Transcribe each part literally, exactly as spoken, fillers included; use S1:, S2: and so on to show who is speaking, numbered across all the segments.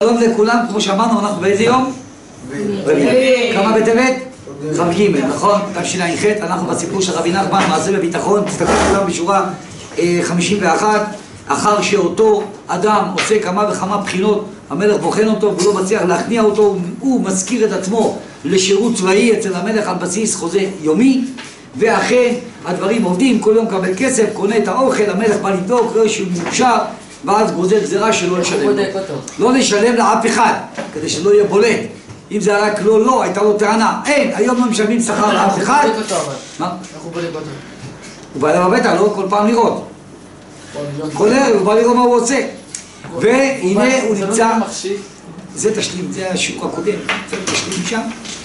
S1: שלום לכולם, כמו שאמרנו, אנחנו באיזה יום? רביעי. כמה בטבת? כ"ג, נכון? תשע"ח, אנחנו בסיפור של רבי נחמן, מעשה בביטחון, תסתכלו כולם בשורה חמישים ואחת. אחר שאותו אדם עושה כמה וכמה בחינות, המלך בוחן אותו והוא לא מצליח להכניע אותו, הוא מזכיר את עצמו לשירות צבאי אצל המלך על בסיס חוזה יומי, ואכן הדברים עובדים, כל יום קבל כסף, קונה את האוכל, המלך בא לבדוק, רואה שהוא מאושר, ואז גוזר גזירה שלא לשלם. לא לשלם לאף אחד, כדי שלא יהיה בולט. אם זה רק לא, לא, הייתה לו טענה. אין, היום לא משלמים שכר לאף אחד. מה?
S2: איך הוא בא לבטח?
S1: הוא בא לבטח, לא כל פעם לראות. כל ערב, הוא בא לראות מה הוא עושה. והנה הוא נמצא... זה תשלים, זה השיעור הקודם. זה תשלים שם.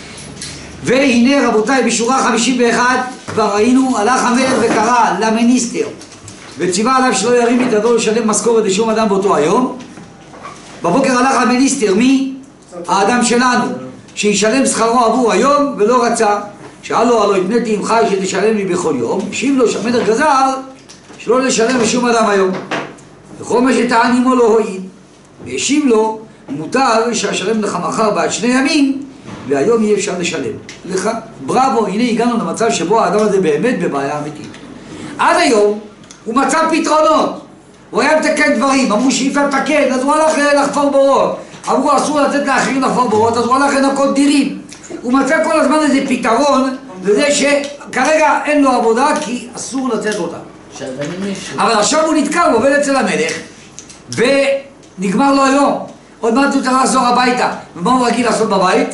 S1: והנה רבותיי, בשורה חמישים ואחת כבר ראינו, הלך המלך וקרא למיניסטר וציווה עליו שלא ירים את ידו לשלם משכורת לשום אדם באותו היום. בבוקר הלך המיניסטר, מי? האדם שלנו, שישלם שכרו עבור היום ולא רצה. שאל לו, הלא התניתי עמך שתשלם לי בכל יום. השיב לו שהמלך גזר שלא לשלם לשום אדם היום, וכל מה שטען עמו לא הועיל. והשיב לו, מותר שאשלם לך מחר בעד שני ימים והיום יהיה אפשר לשלם לך. בראבו, הנה הגענו למצב שבו האדם הזה באמת בבעיה אמיתית. עד היום הוא מצא פתרונות, הוא היה מתקן דברים, אמרו שאיפה לתקן, אז הוא הלך לחפור בורות, אמרו אסור לתת לאחרים לחפור בורות, אז הוא הלך לנקות דירים. הוא מצא כל הזמן איזה פתרון לזה שכרגע אין לו עבודה כי אסור לתת אותה. אבל עכשיו הוא נתקע, הוא עובד אצל המלך ונגמר לו היום, עוד מעט הוא צריך לחזור הביתה. ומה הוא רגיל לעשות בבית?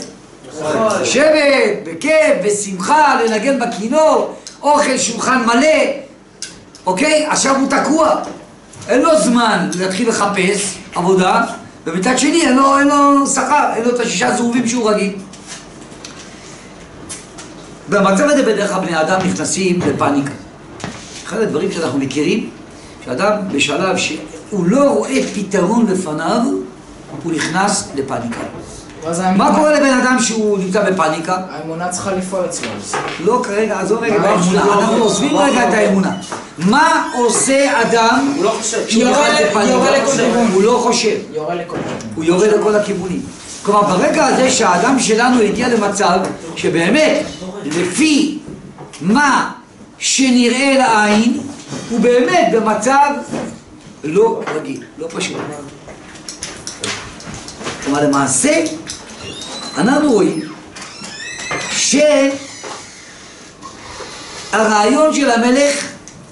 S1: לשבת, בכיף, בשמחה, לנגן בכינור, אוכל, שולחן מלא. אוקיי? עכשיו הוא תקוע, אין לו זמן להתחיל לחפש עבודה, ובצד שני אין לו, אין לו שכר, אין לו את השישה זהובים שהוא רגיל. במצב הזה בדרך כלל בני אדם נכנסים לפאניקה. אחד הדברים שאנחנו מכירים, שאדם בשלב שהוא לא רואה פתרון לפניו, הוא נכנס לפאניקה. מה קורה לבן אדם שהוא נמצא בפאניקה?
S2: האמונה צריכה לפעול אצלו.
S1: לא כרגע, עזוב רגע באמונה, אנחנו עוזבים רגע את האמונה. מה עושה אדם שנכנס לפאניקה? הוא לא חושב, הוא יורד לכל הכיוונים. כלומר, ברגע הזה שהאדם שלנו הגיע למצב שבאמת, לפי מה שנראה לעין, הוא באמת במצב לא רגיל, לא פשוט. כלומר, למעשה, אנחנו רואים שהרעיון של המלך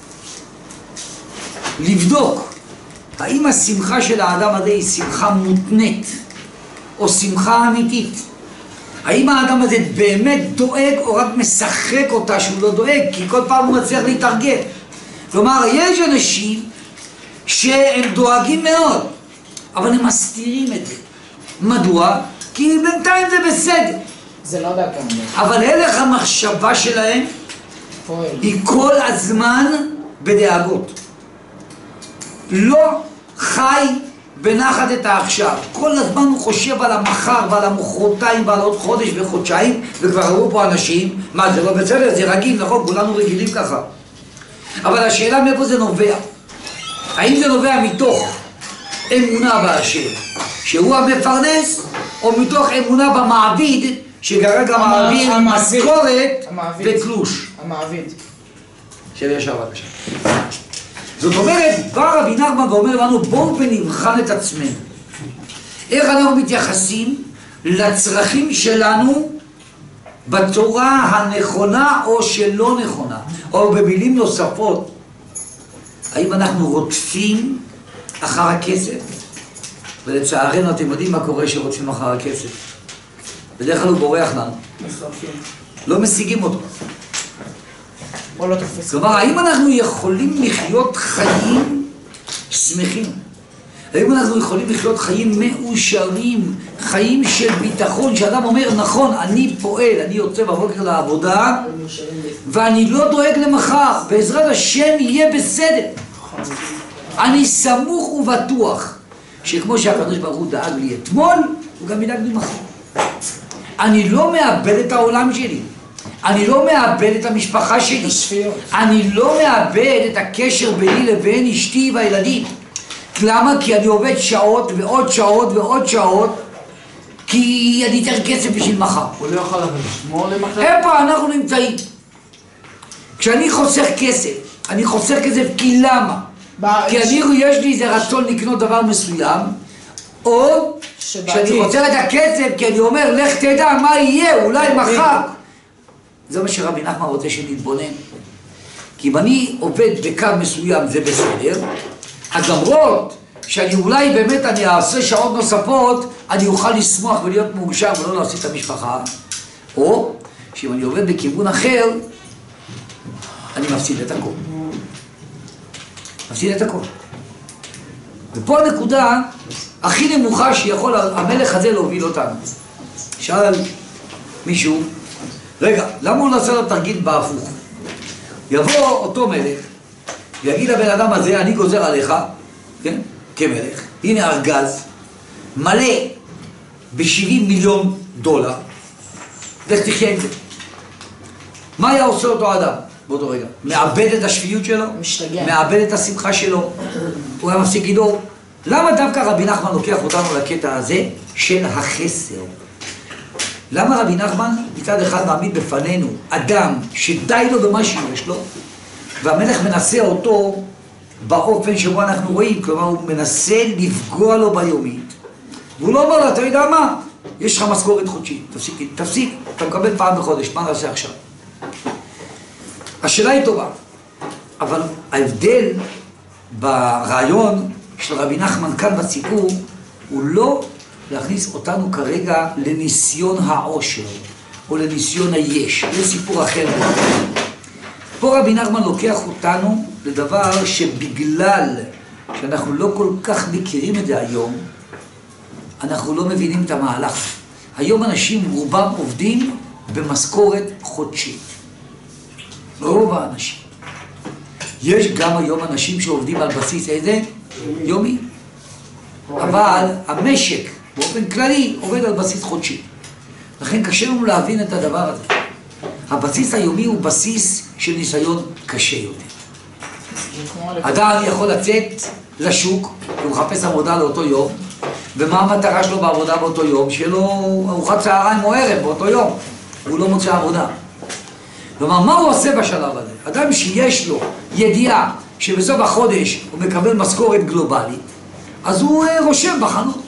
S1: לבדוק האם השמחה של האדם הזה היא שמחה מותנית או שמחה אמיתית. האם האדם הזה באמת דואג או רק משחק אותה שהוא לא דואג, כי כל פעם הוא מצליח להתארגן. כלומר, יש אנשים שהם דואגים מאוד, אבל הם מסתירים את זה. מדוע? כי בינתיים זה בסדר.
S2: זה לא דקה.
S1: אבל הלך המחשבה שלהם היא כל הזמן בדאגות. לא חי בנחת את העכשיו. כל הזמן הוא חושב על המחר ועל המחרתיים ועל עוד חודש וחודשיים, וכבר ראו פה אנשים, מה זה לא בסדר? זה רגיל, נכון? כולנו רגילים ככה. אבל השאלה מאיפה זה נובע? האם זה נובע מתוך אמונה בהשם, שהוא המפרנס, או מתוך אמונה במעביד, שכרגע מעביר משכורת ותלוש?
S2: המעביד.
S1: של ישר בבקשה. זאת אומרת, בא רבי נחמן ואומר לנו, בואו ונבחן את עצמנו. איך אנחנו מתייחסים לצרכים שלנו בצורה הנכונה או שלא נכונה, או במילים נוספות. האם אנחנו רודפים אחר הכסף? ולצערנו אתם יודעים מה קורה שרודפים אחר הכסף. בדרך כלל הוא בורח לנו. לא משיגים אותו. כלומר, האם אנחנו יכולים לחיות חיים שמחים? האם אנחנו יכולים לחיות חיים מאושרים, חיים של ביטחון, שאדם אומר, נכון, אני פועל, אני יוצא בבוקר לעבודה, ואני לא דואג למחר, בעזרת השם יהיה בסדר. אני סמוך ובטוח שכמו שהקדוש ברוך הוא דאג לי אתמול, הוא גם ידאג לי מחר. אני לא מאבד את העולם שלי, אני לא מאבד את המשפחה שלי, אני לא מאבד את הקשר ביני לבין אשתי והילדים, למה? כי אני עובד שעות ועוד שעות ועוד שעות, כי אני אתן כסף בשביל מחר.
S2: הוא לא יכול לשמור למחר?
S1: איפה אנחנו נמצאים? כשאני חוסך כסף, אני חוסך כסף כי למה? כי אני, יש לי איזה רצון לקנות דבר מסוים, או שאני חוסך את הכסף כי אני אומר, לך תדע מה יהיה, אולי מחר. זה מה שרבי נחמן רוצה שנתבונן. כי אם אני עובד בקו מסוים זה בסדר, אז למרות שאני אולי באמת אני אעשה שעות נוספות, אני אוכל לשמוח ולהיות מאושר ולא להוציא את המשפחה, או שאם אני עובד בכיוון אחר, אני מפסיד את הכל. מפסיד את הכל. ופה הנקודה הכי נמוכה שיכול המלך הזה להוביל אותנו. שאל מישהו, רגע, למה הוא נעשה לו תרגיל בהפוך? יבוא אותו מלך, ויגיד לבן אדם הזה, אני גוזר עליך, כן, כמלך, הנה ארגז, מלא ב-שבעים מיליון דולר, לך תחיה עם זה. מה היה עושה אותו אדם באותו רגע? מאבד את השפיות שלו?
S2: משתגע.
S1: מאבד את השמחה שלו? הוא היה מפסיק לדאוג. למה דווקא רבי נחמן לוקח אותנו לקטע הזה של החסר? למה רבי נחמן מצד אחד מעמיד בפנינו אדם שדי לו במה שיש לו, והמלך מנסה אותו באופן שבו אנחנו רואים, כלומר הוא מנסה לפגוע לו ביומית, והוא לא אומר לו, אתה יודע מה? יש לך משכורת חודשית, תפסיק, תפסיק, אתה מקבל פעם בחודש, מה נעשה עכשיו? השאלה היא טובה, אבל ההבדל ברעיון של רבי נחמן כאן בסיפור הוא לא להכניס אותנו כרגע לניסיון העושר או לניסיון היש, זה סיפור אחר. פה רבי נחמן לוקח אותנו לדבר שבגלל שאנחנו לא כל כך מכירים את זה היום, אנחנו לא מבינים את המהלך. היום אנשים רובם עובדים במשכורת חודשית. רוב האנשים. יש גם היום אנשים שעובדים על בסיס איזה? יומי. אבל המשק באופן כללי עובד על בסיס חודשי. לכן קשה לנו להבין את הדבר הזה. הבסיס היומי הוא בסיס של ניסיון קשה יותר. אדם יכול לצאת לשוק, הוא מחפש עבודה לאותו יום, ומה המטרה שלו בעבודה באותו יום? שיהיה לו ארוחת צהריים או ערב באותו יום. הוא לא מוצא עבודה. כלומר, מה הוא עושה בשלב הזה? אדם שיש לו ידיעה שבסוף החודש הוא מקבל משכורת גלובלית, אז הוא רושם בחנות.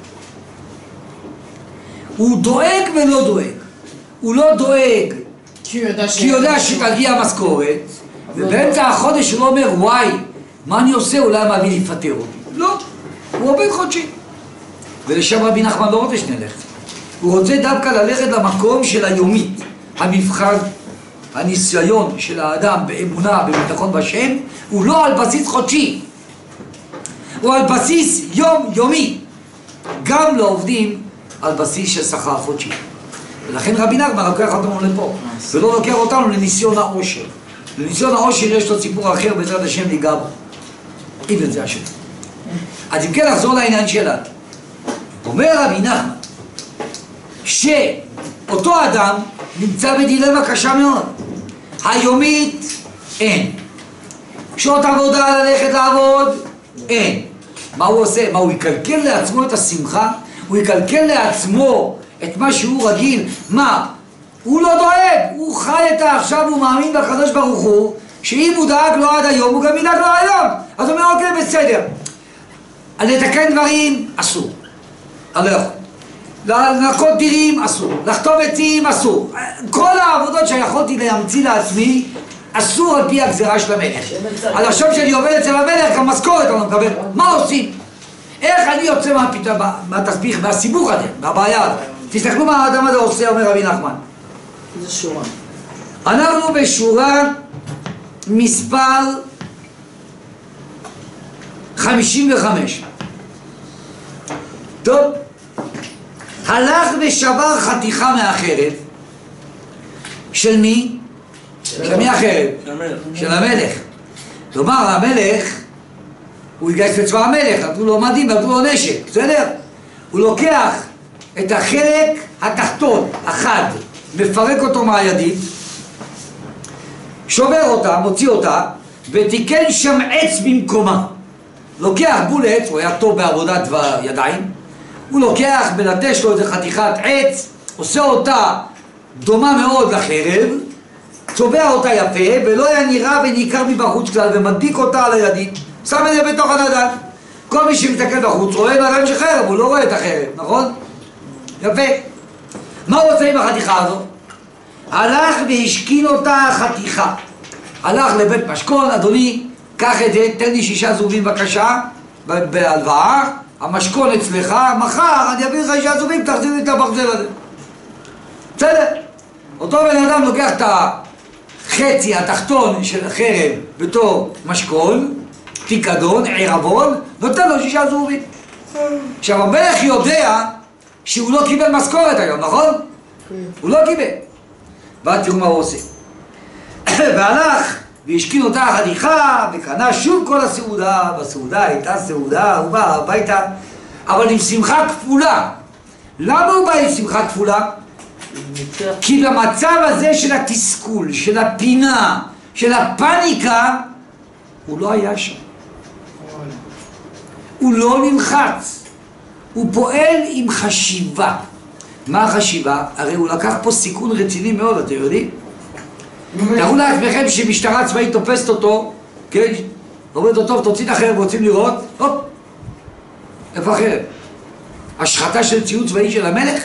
S1: הוא דואג ולא דואג. הוא לא דואג כי הוא יודע שתגיע המשכורת, ובאמצע החודש הוא לא אומר, וואי, מה אני עושה? אולי המעביד יפטר אותי. לא, הוא עובד חודשי. ולשם רבי נחמן לא רוצה שנלך. הוא רוצה דווקא ללכת למקום של היומית, המבחן, הניסיון של האדם באמונה, בביטחון בשם, הוא לא על בסיס חודשי, הוא על בסיס יום-יומי. גם לא עובדים על בסיס של שכר חודשי. ולכן רבי נחמן לוקח אותנו לפה, ולא לוקח אותנו לניסיון העושר. לניסיון העושר יש לו סיפור אחר, בעזרת השם ניגע בו. אם זה השם. אז אם כן, נחזור לעניין שלנו. אומר רבי נחמן, שאותו אדם נמצא בדילמה קשה מאוד. היומית, אין. שעות עבודה ללכת לעבוד, אין. מה הוא עושה? מה, הוא יקלקל לעצמו את השמחה? הוא יקלקל לעצמו את מה שהוא רגיל? מה? הוא לא דואג, הוא חי את עכשיו, הוא מאמין בקדוש ברוך הוא, שאם הוא דאג לו עד היום, הוא גם ידאג לו היום. אז הוא אומר, אוקיי, בסדר. אז לתקן דברים, אסור. אני לא יכול. לנקות דירים, אסור. לכתוב עצים, אסור. כל העבודות שיכולתי להמציא לעצמי, אסור על פי הגזירה של המלך. אז עכשיו שאני עובד אצל המלך, גם משכורת אני מקבל. מה עושים? איך אני יוצא מהתסביך, מהסיבוך הזה, מהבעיה הזאת? תסתכלו מה האדם הזה עושה, אומר רבי נחמן.
S2: איזה שורה?
S1: אנחנו בשורה מספר חמישים וחמש. טוב, הלך ושבר חתיכה מהחרב. של מי? של מי החרב? של המלך. כלומר, המלך, הוא יגייס בצבא המלך, נתנו לו מדים, נתנו לו נשק, בסדר? הוא לוקח את החלק התחתון, החד, מפרק אותו מהידית, שובר אותה, מוציא אותה, ותיקן שם עץ במקומה. לוקח בולט, הוא היה טוב בעבודת ידיים, הוא לוקח, מלטש לו איזה חתיכת עץ, עושה אותה דומה מאוד לחרב, צובע אותה יפה, ולא היה נראה וניכר מבחוץ כלל, ומדביק אותה על הידית, שם את זה בתוך הנדל. כל מי שמתקל בחוץ רואה נדל של חרב, הוא לא רואה את החרב, נכון? יפה. מה הוא עושה עם החתיכה הזו? הלך והשכין אותה חתיכה. הלך לבית משכון, אדוני, קח את זה, תן לי שישה זובים בבקשה, בהלוואה, המשכון אצלך, מחר אני אביא לך שישה זובים, תחזיר לי את הברזל הזה. בסדר? אותו בן אדם לוקח את החצי התחתון של החרב בתור משכון, פיקדון, ערבון, נותן לו שישה זובים. עכשיו המלך יודע שהוא לא קיבל משכורת היום, נכון? הוא לא קיבל. ואז תראו מה הוא עושה. והלך והשכין אותה החתיכה וקנה שוב כל הסעודה. בסעודה הייתה סעודה, הוא בא הביתה, אבל עם שמחה כפולה. למה הוא בא עם שמחה כפולה? כי במצב הזה של התסכול, של הפינה, של הפניקה, הוא לא היה שם. הוא לא נלחץ. הוא פועל עם חשיבה. מה החשיבה? הרי הוא לקח פה סיכון רציני מאוד, אתם יודעים? תראו לעצמכם שמשטרה צבאית תופסת אותו, כן? אומרת לו, טוב, תוציא את החרב, רוצים לראות? הופ! איפה החרב? השחתה של ציוד צבאי של המלך?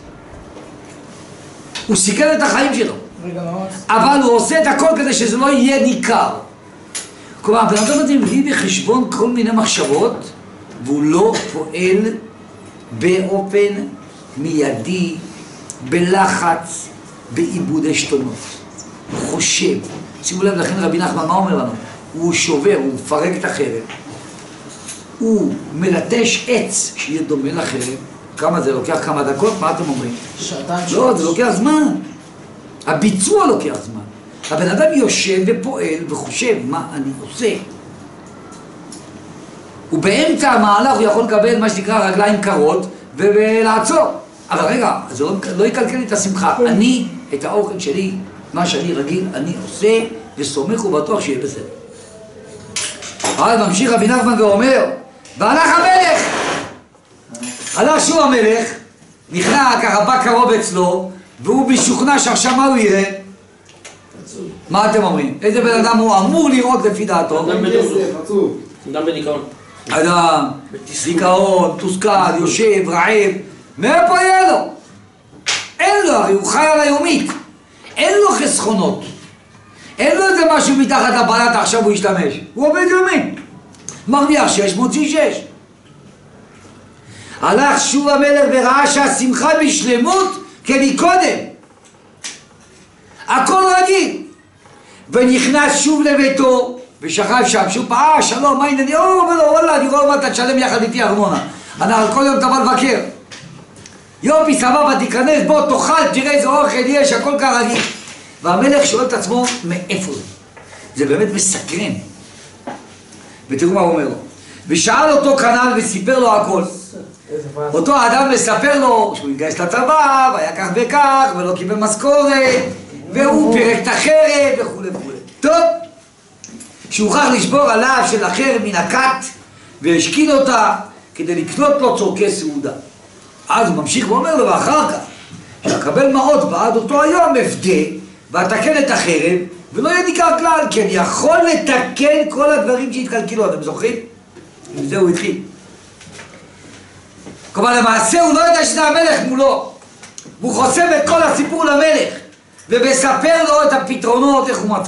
S1: הוא סיכן את החיים שלו. אבל הוא עושה את הכל כדי שזה לא יהיה ניכר. כלומר, הבן אדם הזה מביא בחשבון כל מיני מחשבות, והוא לא פועל באופן מיידי, בלחץ, בעיבוד עשתונות. הוא חושב. שימו לב, לכן רבי נחמן, מה אומר לנו? הוא שובר, הוא מפרק את החרב. הוא מלטש עץ שיהיה דומה לחרב. כמה זה לוקח? כמה דקות? מה אתם אומרים?
S2: שעתיים.
S1: לא, זה לוקח זמן. הביצוע לוקח זמן. הבן אדם יושב ופועל וחושב מה אני עושה. ובאמצע המהלך הוא יכול לקבל מה שנקרא רגליים קרות ולעצור. אבל רגע, זה לא, לא יקלקל לי את השמחה. אני, את האוכל שלי, מה שאני רגיל, אני עושה וסומך ובטוח שיהיה בסדר. אבל ממשיך רבי נחמן ואומר, והלך המלך! הלך שוב המלך, נכנע ככה בא קרוב אצלו, והוא משוכנע שעכשיו מה הוא יראה? מה אתם אומרים? איזה בן אדם הוא אמור לראות לפי דעתו?
S3: אדם בדיכאון.
S1: אדם, דיכאון, תוסכל, יושב, רעב, מאיפה יהיה לו? אין לו, הרי הוא חי על היומית, אין לו חסכונות, אין לו איזה משהו מתחת לבלטה עכשיו הוא ישתמש, הוא עובד יומי, מרוויח שש, מוציא שש. הלך שוב המלך וראה שהשמחה בשלמות כמקודם, הכל רגיל, ונכנס שוב לביתו ושכב שם, שוב פעם, שלום, מה ענייני? או, ולא, וואלה, אני רואה מה אתה תשלם יחד איתי ארנונה. אנחנו כל יום תבוא לבקר. יופי, סבבה, תיכנס, בוא, תאכל, תראה איזה אוכל יש, הכל כרגיל. והמלך שואל את עצמו, מאיפה זה? זה באמת מסקרן. ותראו מה הוא אומר לו. ושאל אותו כנ"ל וסיפר לו הכל. אותו האדם מספר לו שהוא התגייס לצבא, והיה כך וכך, ולא קיבל משכורת, והוא פירק את החרב, וכו' וכו'. טוב. שהוכח לשבור עליו של אחר מן הכת והשכין אותה כדי לקנות לו צורכי סעודה. אז הוא ממשיך ואומר לו, ואחר כך שאקבל מעות בעד אותו היום אפדה ואתקן את החרב ולא יהיה ניכר כלל, כי אני יכול לתקן כל הדברים שהתקלקלו. אתם זוכרים? עם זה הוא התחיל. כלומר למעשה הוא לא יודע שזה המלך מולו, והוא חושף את כל הסיפור למלך ומספר לו את הפתרונות איך הוא מצא.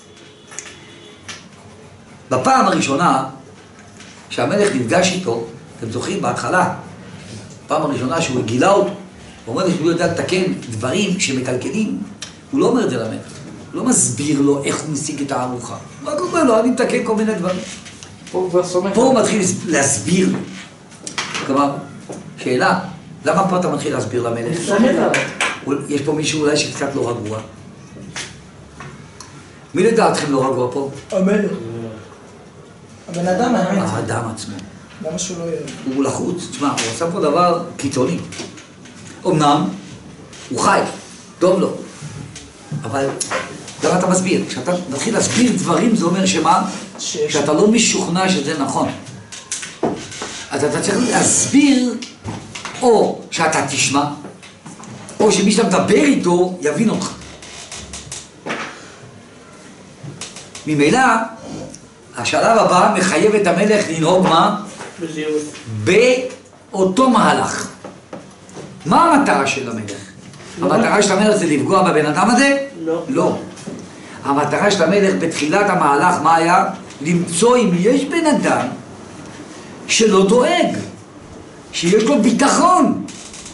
S1: בפעם הראשונה שהמלך נפגש איתו, אתם זוכרים בהתחלה, בפעם הראשונה שהוא גילה אותו, הוא אומר שהוא יודע לתקן דברים שמקלקלים, הוא לא אומר את זה למלך, הוא לא מסביר לו איך הוא משיג את הארוחה, הוא רק אומר לו, אני מתקן כל מיני דברים. פה הוא מתחיל להסביר לו. כלומר, שאלה, למה פה אתה מתחיל להסביר למלך? יש פה מישהו אולי שקצת לא רגוע. מי לדעתכם לא רגוע פה?
S2: המלך. הבן אדם האמת.
S1: האדם עצמו.
S2: למה שהוא לא יהיה?
S1: הוא לחוץ, תשמע, הוא עושה פה דבר קיצוני. אמנם, הוא חי, טוב לו. אבל, למה אתה מסביר? כשאתה מתחיל להסביר דברים, זה אומר שמה? שאתה לא משוכנע שזה נכון. אז אתה צריך להסביר, או שאתה תשמע, או שמי שאתה מדבר איתו יבין אותך. ממילא, השלב הבא מחייב את המלך לנהוג מה?
S3: בזהירות.
S1: באותו מהלך. מה המטרה של המלך? המטרה של המלך זה לפגוע בבן אדם הזה?
S3: לא.
S1: לא. המטרה של המלך בתחילת המהלך, מה היה? למצוא אם יש בן אדם שלא דואג, שיש לו ביטחון.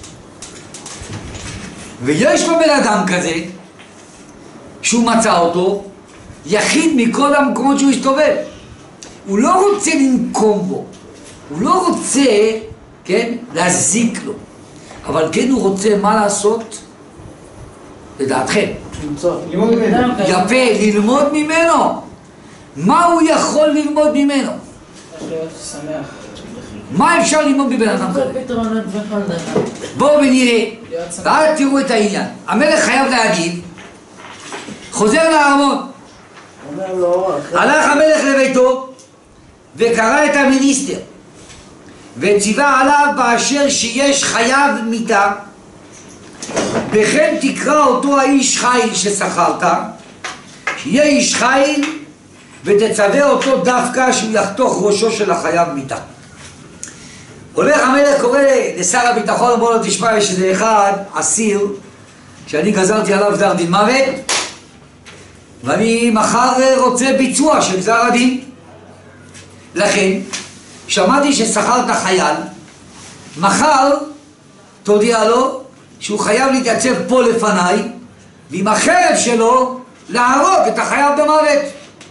S1: ויש לו בן אדם כזה, שהוא מצא אותו, יחיד מכל המקומות שהוא הסתובב. הוא לא רוצה לנקום בו, הוא לא רוצה, כן, להזיק לו. אבל כן הוא רוצה מה לעשות? לדעתכם.
S3: ללמוד ממנו.
S1: יפה, ללמוד ממנו. מה הוא יכול ללמוד ממנו?
S2: שמח.
S1: מה אפשר ללמוד מבן אדם כזה? בואו ונראה, ואל תראו את העניין. המלך חייב להגיד, חוזר לארמון. הלך המלך לביתו וקרא את המיניסטר וציווה עליו באשר שיש חייב מיתה, וכן תקרא אותו האיש חיל ששכרת, שיהיה איש חיל, ותצווה אותו דווקא שהוא יחתוך ראשו של החייב מיתה. הולך המלך קורא לשר הביטחון, אומר לו, תשמע, יש איזה אחד אסיר שאני גזרתי עליו גזר דין מוות, ואני מחר רוצה ביצוע של גזר הדין. לכן שמעתי ששכרת חייל, מחר תודיע לו שהוא חייב להתייצב פה לפניי, ועם החרב שלו להרוג את החייב במוות.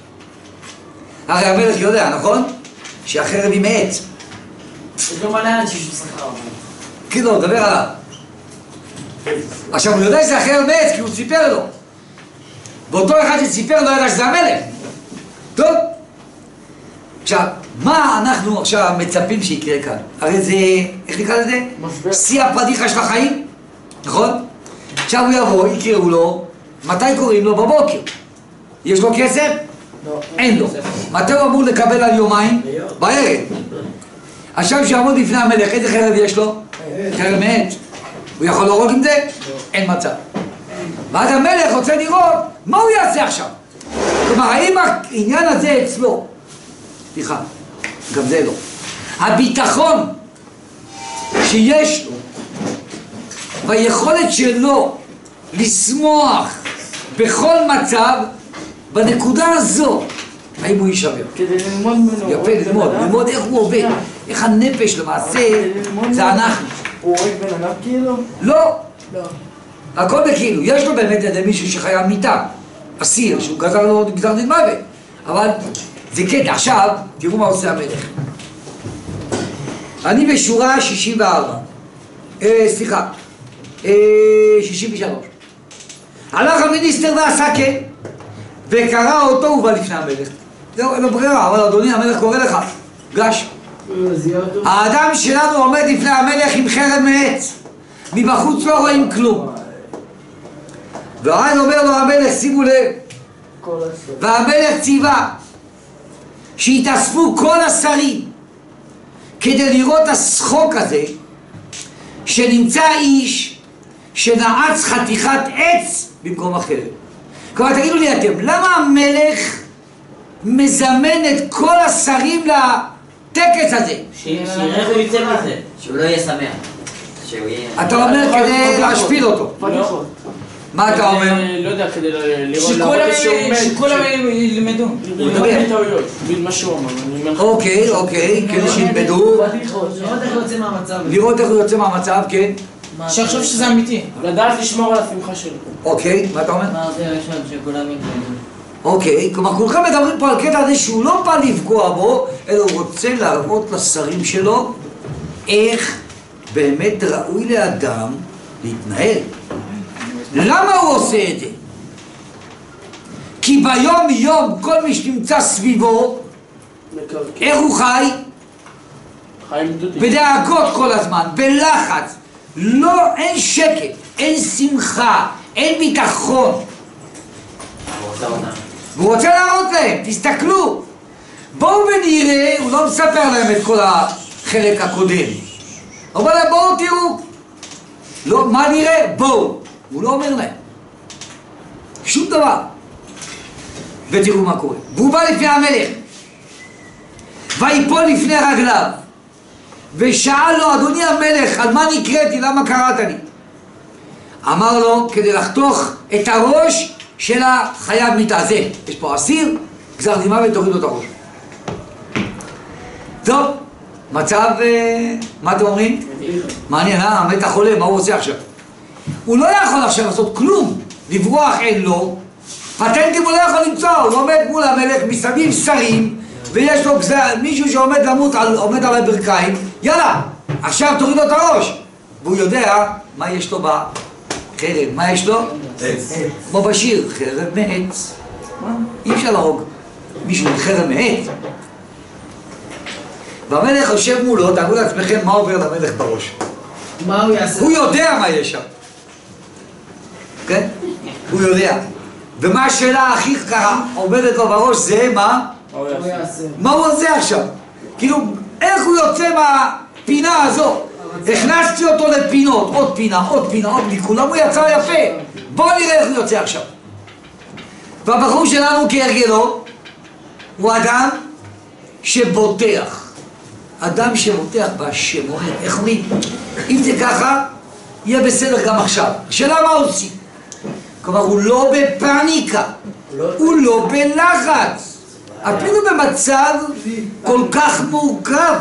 S1: הרי המלך יודע, נכון? שהחרב היא מעץ.
S4: יש גם מלא אנשים שהוא שכר.
S1: כאילו, דבר עליו. עכשיו הוא יודע שזה החרב מעץ כי הוא סיפר לו. ואותו אחד שסיפר לא ידע שזה המלך. טוב? עכשיו, מה אנחנו עכשיו מצפים שיקרה כאן? הרי זה, איך נקרא לזה?
S3: משבר.
S1: שיא הפדיחה של החיים, נכון? עכשיו הוא יבוא, יקראו לו, מתי קוראים לו? בבוקר. יש לו כסף?
S3: לא.
S1: אין לו. מתי הוא אמור לקבל על יומיים? בערב. עכשיו שיעמוד לפני המלך, איזה חרב יש לו? חרב מעץ. הוא יכול להרוג עם זה? אין מצב. ואז המלך רוצה לראות מה הוא יעשה עכשיו. כלומר, האם העניין הזה אצלו, סליחה, גם זה לא, הביטחון שיש לו והיכולת שלו לשמוח בכל מצב, בנקודה הזו, האם הוא יישבר?
S3: כדי ללמוד ממנו.
S1: יפה, ללמוד, ללמוד איך הוא עובד, איך הנפש למעשה, זה אנחנו.
S3: הוא רואה בן אדם כאילו?
S1: לא,
S2: לא.
S1: הכל בכאילו, יש לו באמת איזה מישהו שחייב מיתה, אסיר, שהוא גזר לו גזר דין מוות, אבל זה קטע. עכשיו, תראו מה עושה המלך. אני בשורה שישים וארבע, אה, סליחה, אה, שישים ושלוש. הלך המיניסטר ועשה כן, וקרא אותו ובא לפני המלך. זהו, אין לו ברירה, אבל אדוני, המלך קורא לך, גש. האדם שלנו עומד לפני המלך עם חרב מעץ, מבחוץ לא רואים כלום. ואז אומר לו המלך, שימו לב, והמלך ציווה שהתאספו כל השרים כדי לראות השחוק הזה, שנמצא איש שנעץ חתיכת עץ במקום החרב. כלומר, תגידו לי אתם, למה המלך מזמן את כל השרים לטקס הזה?
S4: שיראה איך הוא יצא מזה, שהוא לא יהיה שמח. שהוא יהיה...
S1: אתה אומר כדי להשפיל אותו. מה אתה אומר?
S3: לא יודע, כדי לראות
S2: שכולם ילמדו.
S3: ללמוד מטעויות, מה שהוא אמר.
S1: אוקיי, אוקיי, כדי שילמדו,
S4: לראות איך הוא יוצא מהמצב.
S1: לראות איך הוא יוצא מהמצב, כן?
S2: שיחשוב שזה אמיתי.
S3: לדעת לשמור על השמחה שלו.
S1: אוקיי, מה אתה אומר?
S4: מה זה ראשון שכולם ילמדו?
S1: אוקיי, כלומר כולכם מדברים פה על קטע הזה שהוא לא בא לפגוע בו, אלא הוא רוצה להראות לשרים שלו איך באמת ראוי לאדם להתנהל. למה הוא עושה את זה? כי ביום יום כל מי שנמצא סביבו, איך הוא חי?
S3: חיים דודי.
S1: בדאגות כל הזמן, בלחץ, לא, אין שקט, אין שמחה, אין ביטחון. והוא רוצה להראות להם, תסתכלו, בואו ונראה, הוא לא מספר להם את כל החלק הקודם. הוא אומר להם, בואו תראו. לא, מה נראה? בואו. הוא לא אומר להם. שום דבר. ותראו מה קורה. והוא בא לפני המלך. ויפול לפני רגליו. ושאל לו, אדוני המלך, על מה נקראתי? למה קראת לי? אמר לו, כדי לחתוך את הראש של החייב מיתה. זה, יש פה אסיר, גזר דין מוות, תוריד לו את הראש. טוב, מצב, מה אתם אומרים? מעניין, אה? מת החולה, מה הוא עושה עכשיו? הוא לא יכול עכשיו לעשות כלום, לברוח אין לו, פטנטים הוא לא יכול למצוא, הוא עומד מול המלך, מסביב שרים, ויש לו גזר, מישהו שעומד למות, על, עומד על הברכיים, יאללה, עכשיו תוריד לו את הראש. והוא יודע מה יש לו בחרב, מה יש לו? עץ. כמו בשיר, חרב מעץ. אי אפשר להרוג מישהו חרב מעץ. והמלך יושב מולו, תארו לעצמכם מה עובר למלך בראש.
S2: מה הוא יעשה?
S1: הוא יודע מה יש שם. כן? הוא יודע. ומה השאלה הכי קרה עומדת לו בראש זה מה?
S3: מה הוא יעשה?
S1: מה הוא עושה עכשיו? כאילו, איך הוא יוצא מהפינה הזו? הכנסתי אותו לפינות, עוד פינה, עוד פינה, עוד פינה, כולם הוא יצא יפה. בואו נראה איך הוא יוצא עכשיו. והבחור שלנו כהרגלו הוא אדם שבוטח. אדם שבוטח בשם, איך אומרים? אם זה ככה, יהיה בסדר גם עכשיו. השאלה מה עושים? כלומר, הוא לא בפניקה, הוא לא בלחץ. אפילו במצב כל כך מורכב.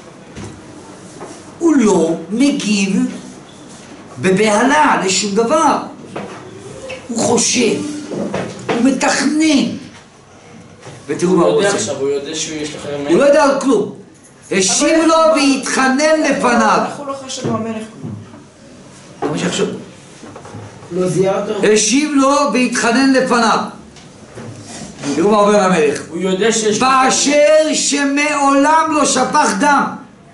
S1: הוא לא מגיב בבהלה לשום דבר. הוא חושב, הוא מתכנן. ותראו מה הוא עושה.
S3: עכשיו, הוא יודע שהוא יש לך...
S1: הוא לא יודע על כלום. השיב לו והתחנן לפניו.
S2: איך הוא לא חשב במלך?
S1: זה מה שחשוב.
S2: לא זיהה אותו?
S1: השיב לו והתחנן לפניו. תראו מה אומר המלך.
S3: הוא יודע שיש...
S1: באשר שמעולם לא שפך דם.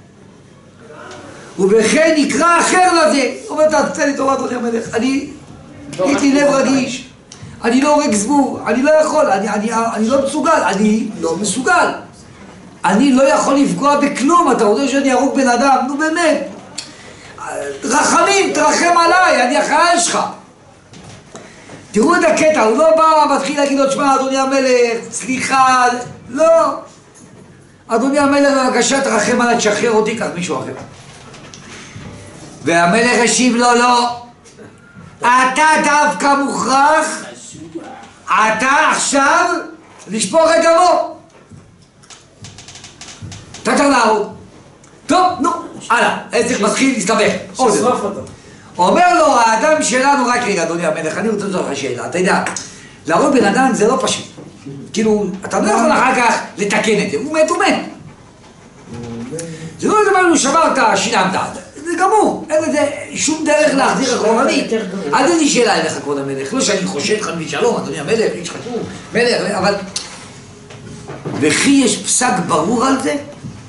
S1: ובכן נקרא אחר לזה. הוא אומר, תעשה לי טובה, אדוני המלך. אני הייתי לב רגיש. אני לא הורג זבוב. אני לא יכול. אני, אני, אני לא מסוגל. אני לא מסוגל. אני לא יכול לפגוע בכלום. אתה רוצה שאני ארוג בן אדם? נו באמת. רחמים, תרחם עליי. אני החייל שלך. תראו את הקטע, הוא לא בא, מתחיל להגיד לו, שמע, אדוני המלך, סליחה, לא. אדוני המלך, בבקשה, תרחם עליי, תשחרר אותי, כך מישהו אחר. והמלך השיב לו, לא. אתה דווקא מוכרח, אתה עכשיו, לשפוך את דמו. אתה צריך להרוג. טוב, נו, הלאה, העסק מתחיל להסתבך.
S3: ששרף אותו.
S1: אומר לו, האדם שלנו, רק רגע, אדוני המלך, אני רוצה לשאול לך שאלה, אתה יודע, להרוג בן אדם זה לא פשוט. כאילו, אתה לא יכול אחר כך לתקן את זה, הוא מת, הוא מת. זה לא דבר, הוא שברת, שילמת, זה גמור, אין לזה שום דרך להחזיר אחורנית. אז אין לי שאלה אליך, כבוד המלך, לא שאני חושד חד ושלום, אדוני המלך, איש חשוב, מלך, אבל... וכי יש פסק ברור על זה?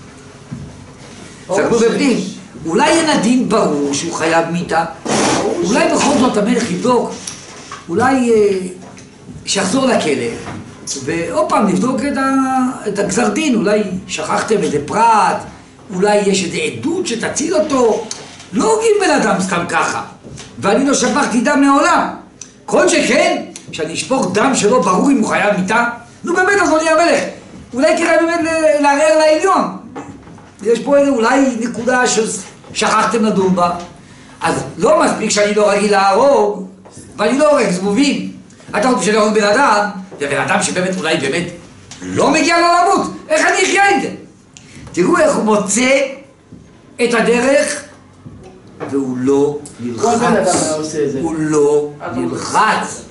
S1: סגרו בפנים. אולי אין הדין ברור שהוא חייב מיתה, אולי בכל זאת המלך יבדוק, אולי שיחזור לכלא, ועוד פעם נבדוק את הגזר דין, אולי שכחתם איזה פרט, אולי יש איזה עדות שתציל אותו, לא הורגים בן אדם סתם ככה, ואני לא שפכתי דם מעולם, כל שכן, שאני אשפוך דם שלא ברור אם הוא חייב מיתה, נו באמת אדוני המלך, אולי כדאי באמת לערער לעליון, יש פה איזה אולי נקודה ששכחתם לדון בה, אז לא מספיק שאני לא רגיל להרוג, ואני לא הורג זבובים. אתה רוצה שאני הורג בן אדם, זה בן אדם שבאמת אולי באמת לא מגיע לו למות, איך אני אחיה עם זה? תראו איך הוא מוצא את הדרך, והוא לא נלחץ, הוא לא נלחץ.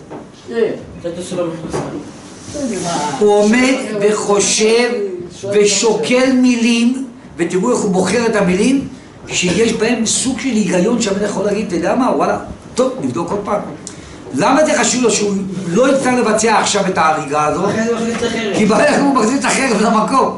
S1: הוא עומד וחושב ושוקל מילים, ותראו איך הוא בוחר את המילים שיש בהם סוג של היגיון שהמלך יכול להגיד, אתה יודע מה, וואלה, טוב, נבדוק עוד פעם. למה זה חשוב לו שהוא לא יצטרך לבצע עכשיו את ההריגה הזאת? כי ברגע הוא מחזיר את החרב למקום.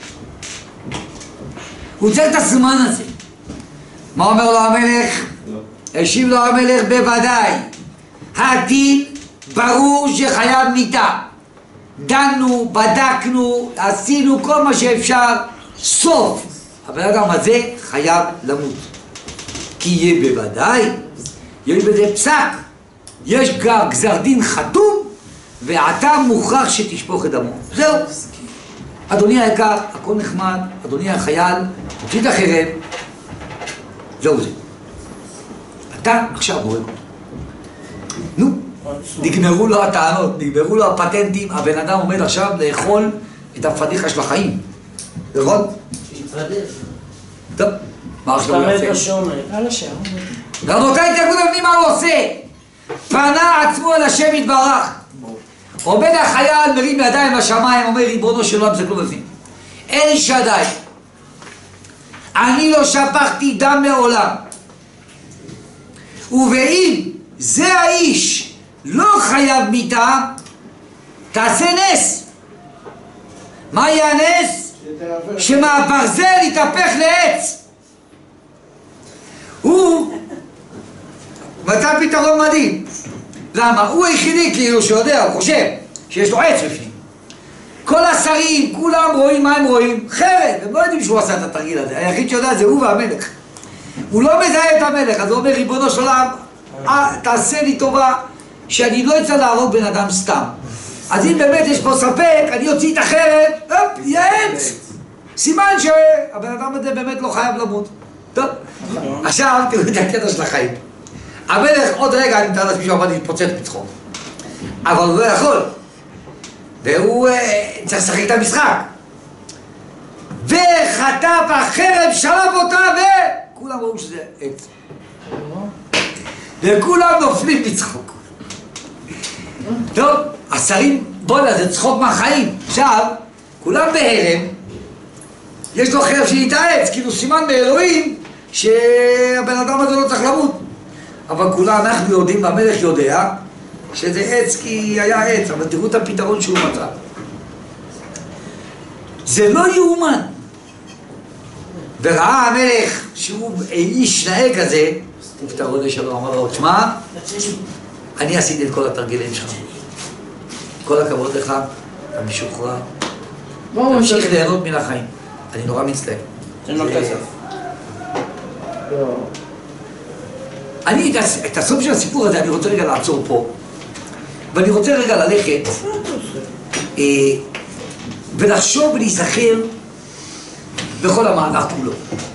S1: הוא צריך את הזמן הזה. מה אומר לו המלך? השיב לו המלך, בוודאי. הדין ברור שחייב מיתה. דנו, בדקנו, עשינו כל מה שאפשר. סוף. הבן אדם הזה חייב למות. כי יהיה בוודאי, יש בזה פסק, יש גם גזר דין חתום, ואתה מוכרח שתשפוך את דמו. זהו. אדוני היקר, הכל נחמד, אדוני החייל, תוציא את החרב, זהו זה. אתה עכשיו רואה. נו, נגמרו לו הטענות, נגמרו לו הפטנטים, הבן אדם עומד עכשיו לאכול את הפדיחה של החיים. נכון? טוב, מה עכשיו הוא יעשה?
S3: על השער.
S1: רבותיי, תראו לבנים מה הוא עושה. פנה עצמו אל השם יתברך. עומד החייל, מרים ידיים לשמיים, אומר ריבונו של עולם, זה כלום בפנים. אין שדי. אני לא שפכתי דם מעולם. ואם זה האיש לא חייב מיתה, תעשה נס. מה יהיה הנס? שמהברזל יתהפך לעץ. הוא מצא פתרון מדהים. למה? הוא היחידי כאילו שיודע, הוא חושב שיש לו עץ בפנים. כל השרים, כולם רואים מה הם רואים? חרב, הם לא יודעים שהוא עשה את התרגיל הזה. היחיד שיודע זה הוא והמלך. הוא לא מזהה את המלך, אז הוא אומר ריבונו של עולם, תעשה לי טובה שאני לא אצא להרוג בן אדם סתם. אז אם באמת יש פה ספק, אני אוציא את החרב, הופ, יהיה עץ. סימן שהבן אדם הזה באמת לא חייב למות. טוב, עכשיו תראו את הקטע של החיים. המלך עוד רגע, אני מתאר לעצמי שעומד להתפוצץ בצחוק. אבל הוא לא יכול. והוא צריך לשחק את המשחק. וחטף החרב, שלב אותה, וכולם ראו שזה עץ. וכולם נופלים בצחוק. טוב, השרים, בוא'נה, זה צחוק מהחיים. עכשיו, כולם בהרם, יש לו חרב שנתעץ, כאילו סימן מאלוהים שהבן אדם הזה לא צריך למות. אבל כולם, אנחנו יודעים, והמלך יודע, שזה עץ כי היה עץ, אבל תראו את הפתרון שהוא מצא. זה לא יאומן. וראה המלך שהוא איש נאה כזה, פתרון לשלום, אמר לו, תשמע, אני עשיתי את כל התרגילים שלך. כל הכבוד לך, אתה משוחרר. תמשיך ליהנות מן החיים. אני נורא מצטער.
S3: אין לו כסף.
S1: אני, את הסוף של הסיפור הזה, אני רוצה רגע לעצור פה. ואני רוצה רגע ללכת ולחשוב ולהיזכר בכל המהלך כולו.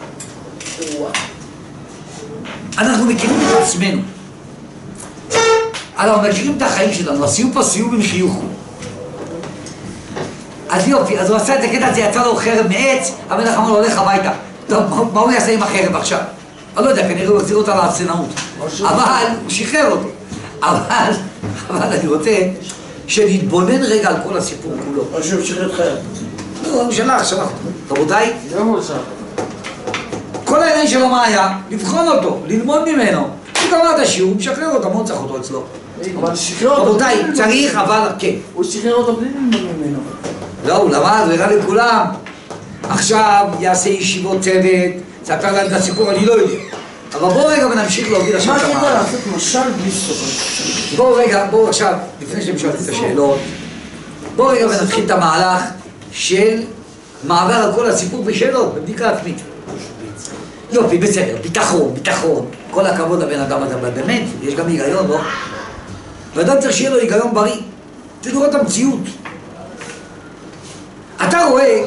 S1: אנחנו מכירים את עצמנו. אנחנו מכירים את החיים שלנו, עשינו פה סיום עם חיוך. אז יופי, אז הוא עשה את הקטע הזה, יצא לו חרב מעץ, המלך אמר לו, הולך הביתה. טוב, מה הוא יעשה עם החרב עכשיו? אני לא יודע, כנראה הוא יחזיר אותה לאפסנאות. אבל הוא שחרר אותו. אבל, אבל אני רוצה שנתבונן רגע על כל הסיפור כולו.
S3: או שהוא שחרר את חרב.
S1: לא, הוא שלח, שלח. רבותיי,
S3: גם הוא שלח.
S1: כל העניין שלו מה היה? לבחון אותו, ללמוד ממנו. הוא גמר את השיעור, הוא משחרר אותו, מה צריך אותו אצלו?
S3: אבל שחרר אותו.
S1: רבותיי, צריך אבל, כן.
S3: הוא שחרר אותו בלי ללמוד ממנו.
S1: לא, הוא למד, הוא הראה לכולם. עכשיו יעשה ישיבות צוות, ספר להם את הסיפור, אני לא יודע. אבל בואו רגע ונמשיך להוביל עכשיו את המעלה.
S3: מה כדאי לעשות משל בלי סוף?
S1: בואו רגע, בואו עכשיו, לפני שהם שואלים את השאלות, בואו רגע ונתחיל את המהלך של מעבר על כל הסיפור בשאלות, בבדיקה עצמית. יופי, בסדר, ביטחון, ביטחון, כל הכבוד לבן אדם הזה, אבל באמת, יש גם היגיון, לא? ואדם צריך שיהיה לו היגיון בריא, צריך לראות את המציאות. אתה רואה,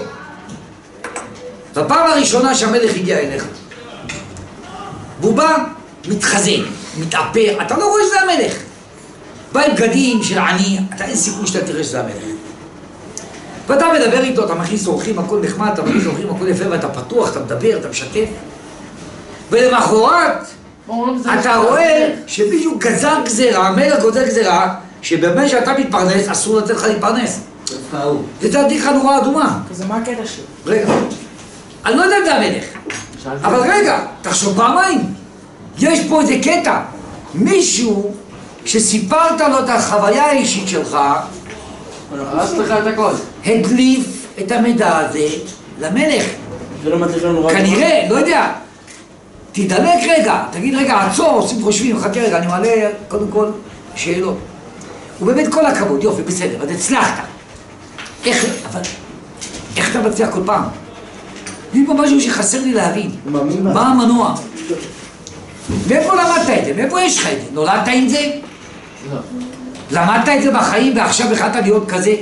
S1: בפעם הראשונה שהמלך הגיע אליך, והוא בא, מתחזק, מתאפר, אתה לא רואה שזה המלך. בא עם בגדים של עני, אתה אין סיכוי שאתה תראה שזה המלך. ואתה מדבר איתו, אתה מכניס אורחים, הכל נחמד, אתה מכניס אורחים, הכל יפה, ואתה פתוח, אתה מדבר, אתה משתף. ולמחרת, אתה רואה שמישהו גזר גזירה, המלך גוזר גזירה, שבאמת שאתה מתפרנס, אסור לתת לך להתפרנס. זה תדליך נורא אדומה.
S3: אז מה הקטע שלו?
S1: רגע, אני לא יודע אם זה המלך, אבל רגע, תחשוב פעמיים. יש פה איזה קטע. מישהו שסיפרת לו את החוויה האישית שלך,
S3: הרס לך את הכל.
S1: הדליף את המידע הזה למלך.
S3: זה לא מדליק לנו רק...
S1: כנראה, לא יודע. תדלק רגע, תגיד רגע, עצור, עושים חושבים, חכה רגע, אני מעלה קודם כל שאלות. ובאמת כל הכבוד, יופי, בסדר, אז הצלחת. איך, אבל, איך אתה מצליח כל פעם? יש פה משהו שחסר לי להבין. מה המנוע? מאיפה למדת את זה? מאיפה יש לך את זה? נולדת עם זה?
S3: לא.
S1: למדת את זה בחיים ועכשיו החלטת להיות כזה?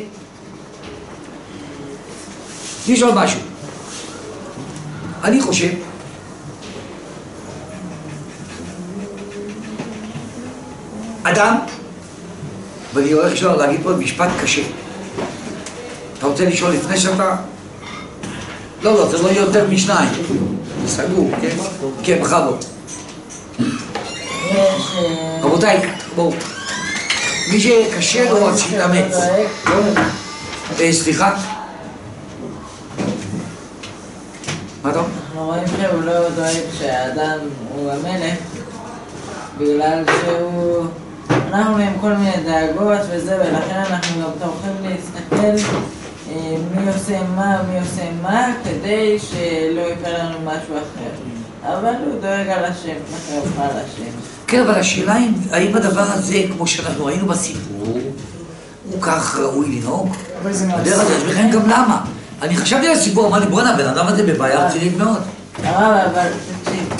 S1: יש עוד משהו. אני חושב אדם, ואני הולך לשאול להגיד פה משפט קשה. אתה רוצה לשאול לפני שאתה? לא, לא, זה לא יהיה יותר משניים. סגור, כן? כן, בכבוד. רבותיי, בואו. מי שקשה לו, אז שיתאמץ. סליחה? מה אתה אומר?
S5: אנחנו רואים שהוא לא דואג שהאדם הוא המלך בגלל שהוא... אנחנו עם כל מיני דאגות וזה, ולכן אנחנו גם תורכים להסתכל מי עושה מה ומי עושה מה כדי שלא יקרה לנו משהו אחר. אבל הוא דואג על השם, מה יוכל על השם.
S1: כן, אבל השאלה היא, האם הדבר הזה, כמו שאנחנו ראינו בסיפור, הוא כך ראוי לנהוג? בדרך כלל, וכן גם למה? אני חשבתי על הסיפור, אמר לי, בואנה, הבן אדם הזה בבעיה רצינית מאוד.
S5: הרב, אבל תקשיב.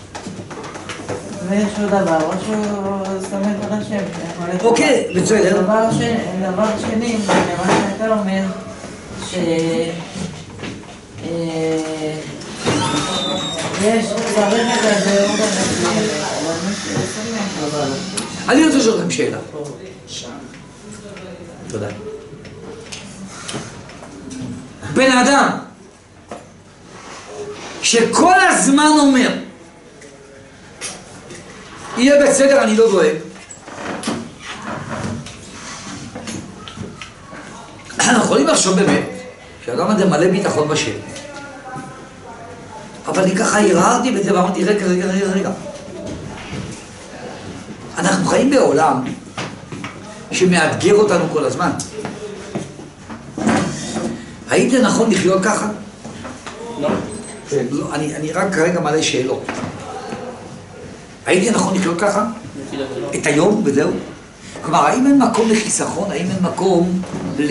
S5: ויש עוד דבר, או שהוא סומך על השם.
S1: אוקיי, בסדר.
S5: דבר שני, מה שאתה אומר, ש... יש, צריך את הדעות הנפלית, אבל מי שסומך אבל...
S1: אני רוצה לשאול לכם שאלה. תודה. בן אדם שכל הזמן אומר יהיה בסדר, אני לא דואג. אנחנו יכולים לחשוב באמת שהאדם הזה מלא ביטחון בשם, אבל אני ככה הרהרתי בזה ואמרתי רגע, רגע, רגע, רגע. אנחנו חיים בעולם שמאתגר אותנו כל הזמן. האם זה נכון לחיות ככה?
S3: לא.
S1: לא, אני, אני רק כרגע מעלה שאלות. האם זה נכון לחיות ככה? את היום וזהו? כלומר, האם אין מקום לחיסכון? האם אין מקום ל...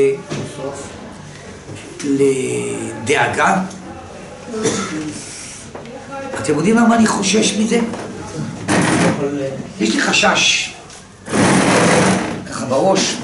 S1: לדאגה? אתם יודעים למה אני חושש מזה? יש לי חשש, ככה בראש,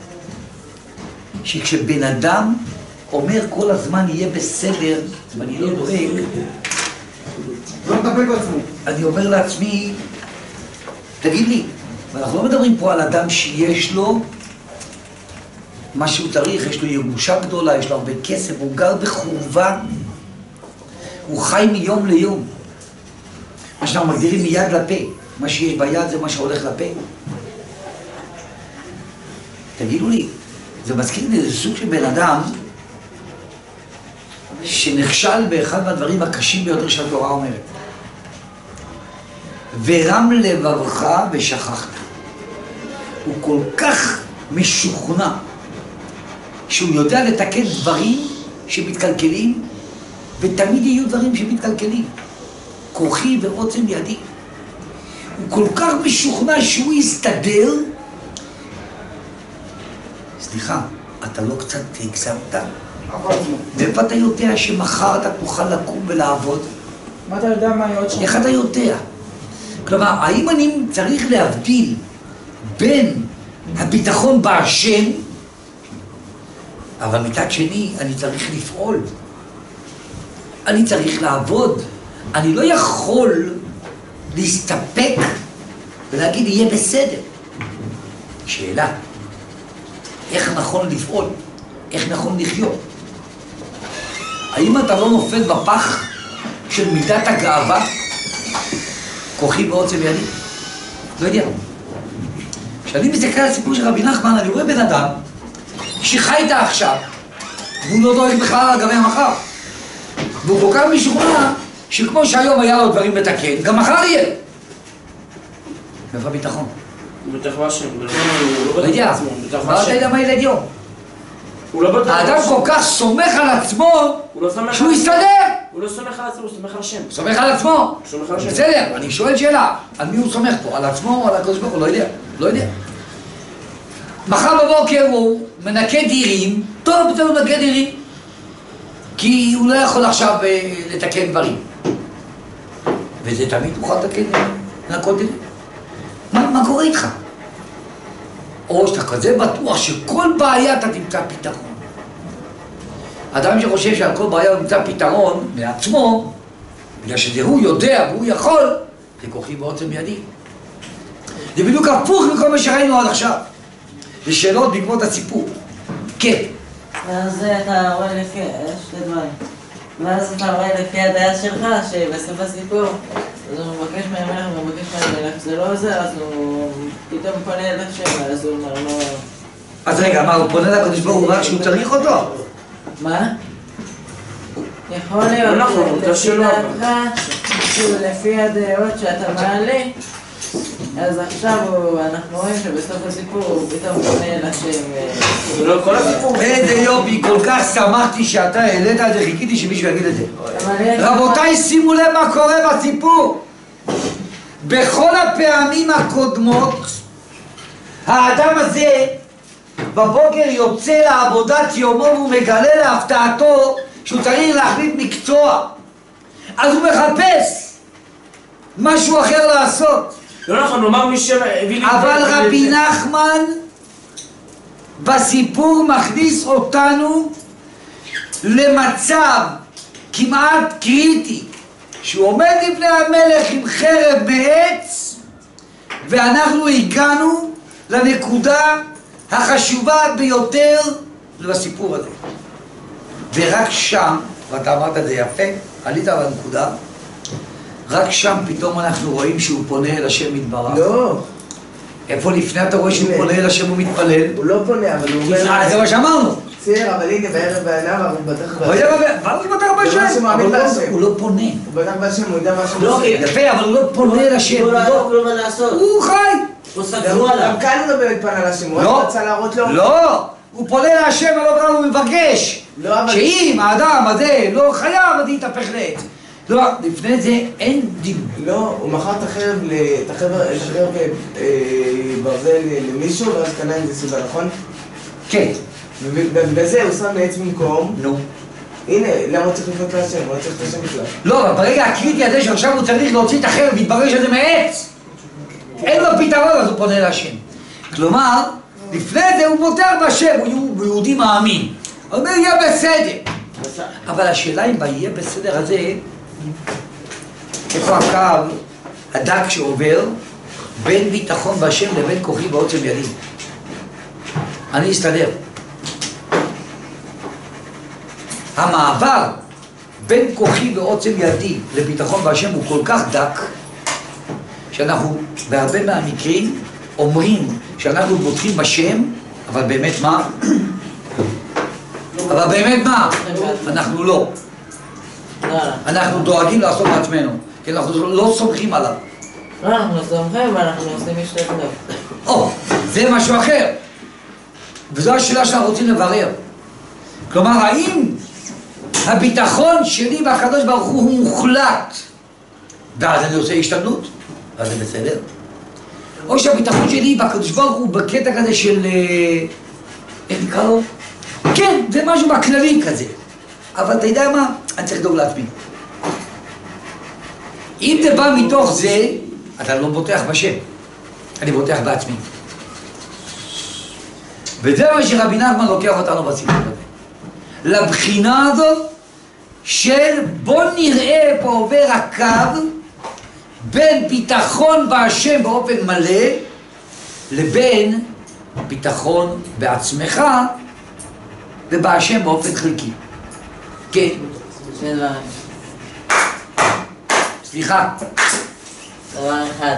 S1: שכשבן אדם אומר כל הזמן יהיה בסדר, ואני לא דואג,
S2: לא מטפל בעצמו.
S1: אני אומר לעצמי, תגיד לי, ואנחנו לא מדברים פה על אדם שיש לו מה שהוא צריך, יש לו ירושה גדולה, יש לו הרבה כסף, הוא גר בחורבה, הוא חי מיום ליום. מה שאנחנו מגדירים מיד לפה, מה שיש ביד זה מה שהולך לפה. תגידו לי, זה מזכיר לי איזה סוג של בן אדם שנכשל באחד מהדברים הקשים ביותר שהתורה אומרת. ורם לבבך ושכחת. הוא כל כך משוכנע שהוא יודע לתקן דברים שמתקלקלים, ותמיד יהיו דברים שמתקלקלים. כוחי ועוצם ידי. הוא כל כך משוכנע שהוא יסתדר. סליחה, אתה לא קצת הגזמת? ואיפה אתה יודע שמחר אתה תוכל לקום ולעבוד?
S2: מה אתה יודע מה יהיה עוד שם?
S1: איך אתה יודע? כלומר, האם אני צריך להבדיל בין הביטחון בהשם, אבל מצד שני אני צריך לפעול, אני צריך לעבוד, אני לא יכול להסתפק ולהגיד יהיה בסדר. שאלה, איך נכון לפעול? איך נכון לחיות? האם אתה לא נופל בפח של מידת הגאווה? כוחי ועוצם ידי? לא יודע. כשאני מסתכל על הסיפור של רבי נחמן, אני רואה בן אדם שחי איתה עכשיו, והוא לא דואג בכלל על גבי המחר. והוא כל כך משוכנע שכמו שהיום היה לו דברים לתקן, גם מחר יהיה. איפה הביטחון?
S3: הוא בטח בהשם,
S1: לא יודע. מה אתה יודע מה ילד יום? האדם כל כך סומך על עצמו שהוא יסתדר.
S3: הוא לא סומך על עצמו, הוא סומך על השם.
S1: הוא סומך על עצמו.
S3: הוא סומך על השם.
S1: בסדר, אני שואל שאלה, על מי הוא סומך פה? על עצמו או על הקדוש ברוך הוא? לא יודע, לא יודע. מחר בבוקר הוא מנקה דירים, טוב, בסדר, הוא מנקה דירים. כי הוא לא יכול עכשיו לתקן דברים. וזה תמיד מוכן לתקן לנקות את זה. מה, מה קורה איתך? או שאתה כזה בטוח שכל בעיה אתה תמצא פתרון. אדם שחושב שעל כל בעיה הוא נמצא פתרון מעצמו, בגלל שזה הוא יודע והוא יכול, זה כוחי בעוצם ידי. זה בדיוק הפוך מכל מה שראינו עד עכשיו. זה שאלות בעקבות הסיפור. כן.
S5: ואז אתה רואה לפי, שתי דברים. ואז אתה רואה לפי הדעה שלך, שבסוף הסיפור, אז הוא מבקש מהמלך ומבקש מהמלך, זה לא עוזר, אז הוא פתאום פונה אל השם, אז הוא אומר לו...
S1: אז רגע, מה, הוא פונה לקדוש ברוך הוא רק שהוא צריך אותו?
S5: מה? יכול להיות שלפי דעתך, לפי הדעות שאתה מעלה, אז עכשיו אנחנו רואים שבסוף הסיפור הוא פתאום פונה אל השם.
S3: זה לא כל הסיפור.
S1: איזה יופי, כל כך שמחתי שאתה העלית את זה, חיכיתי שמישהו יגיד את זה. רבותיי, שימו לב מה קורה בסיפור. בכל הפעמים הקודמות, האדם הזה בבוקר יוצא לעבודת יומו והוא מגלה להפתעתו שהוא צריך להחליט מקצוע. אז הוא מחפש משהו אחר לעשות.
S3: לא נכון, נאמר מי שהביא לי...
S1: אבל רבי נחמן בסיפור מכניס אותנו למצב כמעט קריטי, שהוא עומד לפני המלך עם חרב מעץ, ואנחנו הגענו לנקודה החשובה ביותר לסיפור הזה. ורק שם, ואתה אמרת את זה יפה, עלית על הנקודה, רק שם פתאום אנחנו רואים שהוא פונה אל השם מתברך.
S2: לא.
S1: איפה לפני אתה רואה שהוא פונה אל השם ומתפלל?
S2: הוא לא פונה, אבל הוא אומר...
S1: זה מה שאמרנו.
S2: בסדר, אבל הנה בערב בעיניו, אבל הוא בטח
S1: בהשם. אבל הוא בטח בהשם. הוא לא פונה.
S2: הוא בטח בהשם, הוא יודע מה השם
S4: לא,
S2: עושה.
S1: יפה, אבל הוא לא פונה אל השם.
S4: הוא לא היה כלום מה לעשות.
S1: הוא חי.
S4: הוא סגרו עליו.
S2: גם כאן הוא לא באמת פנה לשם, הוא
S1: לא.
S2: רק רצה להראות לו.
S1: לא. הוא פונה אל השם ולא הוא מבקש.
S2: לא, אבל...
S1: שאם האדם הזה לא חייב, אז יתהפך לעץ. לא, לפני זה אין דיון.
S2: לא, הוא מכר את החרב, את החרב ברזל למישהו, ואז קנה עם זה סיבה, נכון?
S1: כן.
S2: ובזה הוא שם לעץ במקום.
S1: נו.
S2: הנה, למה הוא צריך לפנות להשם? הוא לא צריך את השם בכלל.
S1: לא, אבל ברגע הקריטי הזה שעכשיו הוא צריך להוציא את החרב והתברר שזה מעץ, אין לו פתרון, אז הוא פונה להשם. כלומר, לפני זה הוא מותר בשם, הוא יהודי מאמין. הוא אומר, יהיה בסדר. אבל השאלה אם ביהיה בסדר הזה, איפה הקו הדק שעובר בין ביטחון בהשם לבין כוחי בעוצם ידי? אני אסתדר. המעבר בין כוחי בעוצם ידי לביטחון בהשם הוא כל כך דק, שאנחנו בהרבה מהמקרים אומרים שאנחנו בוטחים בשם, אבל באמת מה? אבל באמת מה? אנחנו לא. אנחנו דואגים לעשות מעצמנו, כי אנחנו לא סומכים עליו.
S5: לא, אנחנו סומכים ואנחנו עושים השתדלות.
S1: או, זה משהו אחר. וזו השאלה שאנחנו רוצים לברר. כלומר, האם הביטחון שלי בקדוש ברוך הוא הוא מוחלט, ואז אני עושה השתדלות, אז זה בסדר? או שהביטחון שלי בקדוש ברוך הוא בקטע כזה של... איך נקרא לו? כן, זה משהו בכללי כזה. אבל אתה יודע מה? אני צריך לדאוג לעצמי. אם זה בא מתוך זה, אתה לא בוטח בשם. אני בוטח בעצמי. וזה מה שרבי נחמן לוקח אותנו בסיפור הזה. לבחינה הזאת של בוא נראה פה עובר הקו בין ביטחון בהשם באופן מלא לבין ביטחון בעצמך ובהשם באופן חלקי. כן.
S5: שאלה.
S1: סליחה.
S5: דבר אחד.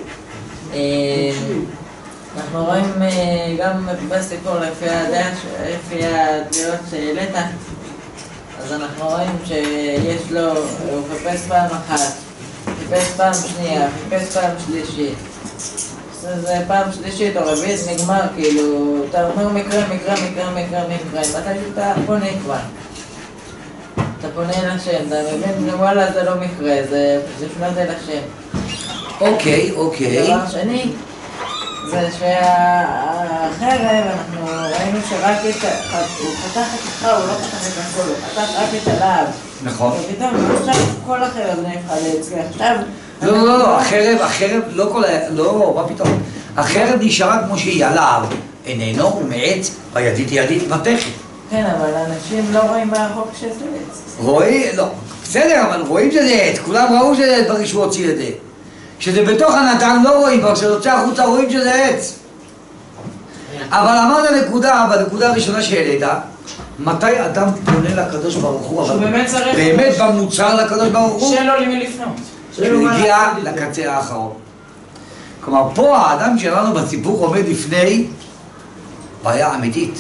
S5: אנחנו רואים גם בסיפור לפי הדעה, לפי הדעות שהעלית, אז אנחנו רואים שיש לו, הוא חיפש פעם אחת, חיפש פעם שנייה, חיפש פעם שלישית. אז פעם שלישית או רביעית נגמר, כאילו, אתה אומר מקרה, מקרה, מקרה, מקרה, מקרה, מתי שאתה פונה כבר. אתה פונה אל השם, אתה מבין, וואלה זה לא מקרה, זה פנות אל השם.
S1: אוקיי, אוקיי.
S5: דבר שני, זה שהחרב, אנחנו ראינו שרק את... הוא פתח את החרב, הוא לא פתח את הכל, הוא פתח רק את הלהב.
S1: נכון.
S5: ופתאום עכשיו כל החרב נהפכה להצליח. עכשיו...
S1: לא, לא, לא, החרב, החרב, לא כל ה... לא, מה פתאום? החרב נשארה כמו שהיא, הלהב איננו, הוא מעץ, הידית ידית מתכת.
S5: כן, אבל אנשים לא רואים מהרחוק שזה עץ.
S1: רואים, לא, בסדר, אבל רואים שזה עץ, כולם ראו שזה עץ ברגע שהוא הוציא את זה. כשזה בתוך הנתן לא רואים, אבל כשזה יוצא החוצה רואים שזה עץ. אבל אמרת נקודה, בנקודה הראשונה שהעלית, מתי אדם פונה לקדוש ברוך הוא,
S3: שהוא באמת צריך...
S1: באמת במוצר לקדוש ברוך הוא,
S3: שאין לו למי לפנות.
S1: שהוא הגיע לקצה האחרון. כלומר, פה האדם שלנו בסיפור עומד לפני בעיה אמיתית.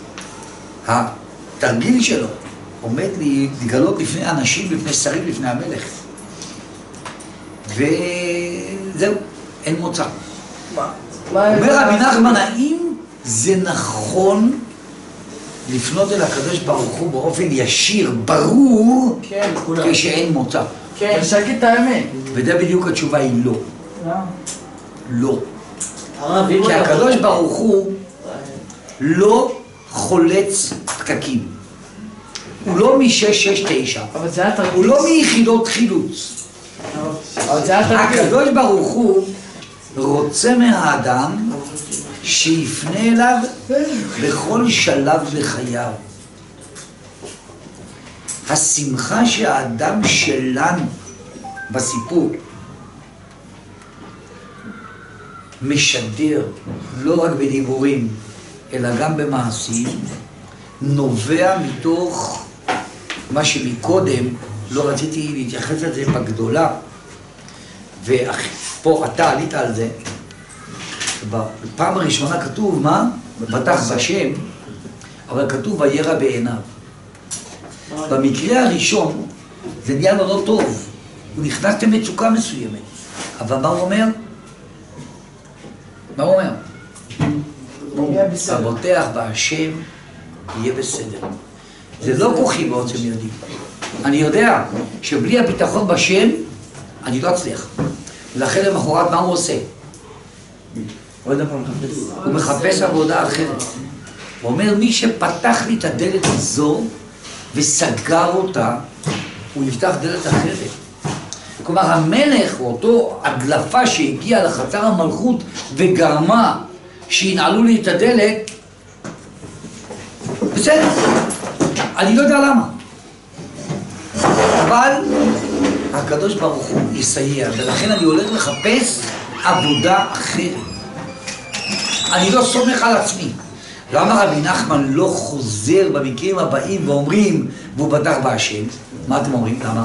S1: התרגיל שלו עומד לגלות לפני אנשים, לפני שרים, לפני המלך. וזהו, אין מוצא. אומר רבי נחמן, האם זה נכון לפנות אל הקדוש ברוך הוא באופן ישיר, ברור, כשאין מוצא?
S3: כן, שקט את האמת.
S1: וזה בדיוק התשובה היא לא.
S5: לא.
S1: לא. כי הקדוש ברוך הוא לא חולץ פקקים. הוא לא משש שש תשע.
S3: אבל זה היה תרגיל.
S1: הוא לא מיחידות חילוץ.
S3: אבל זה היה תרגיל.
S1: הקדוש ברוך הוא רוצה מהאדם שיפנה אליו בכל שלב בחייו. השמחה שהאדם שלנו בסיפור משדר לא רק בדיבורים אלא גם במעשים נובע מתוך מה שמקודם לא רציתי להתייחס לזה בגדולה, ופה אתה עלית על זה. בפעם הראשונה כתוב מה? בטח בשם, אבל כתוב וירא בעיניו. במקרה הראשון זה נהיה לו לא טוב, הוא נכנס למצוקה מסוימת, אבל מה הוא אומר? מה הוא אומר? הבוטח בהשם יהיה בסדר. זה לא כוחי בעוצם ידי. אני יודע שבלי הביטחון בשם אני לא אצליח. ולכן למחרת מה הוא עושה? הוא מחפש עבודה אחרת. הוא אומר, מי שפתח לי את הדלת הזו וסגר אותה, הוא יפתח דלת אחרת. כלומר, המלך, או אותו הדלפה שהגיעה לחצר המלכות וגרמה שינעלו לי את הדלת, בסדר, אני לא יודע למה. אבל הקדוש ברוך הוא יסייע, ולכן אני הולך לחפש עבודה אחרת. אני לא סומך על עצמי. למה רבי נחמן לא חוזר במקרים הבאים ואומרים, והוא בטח בהשם? מה אתם אומרים? למה?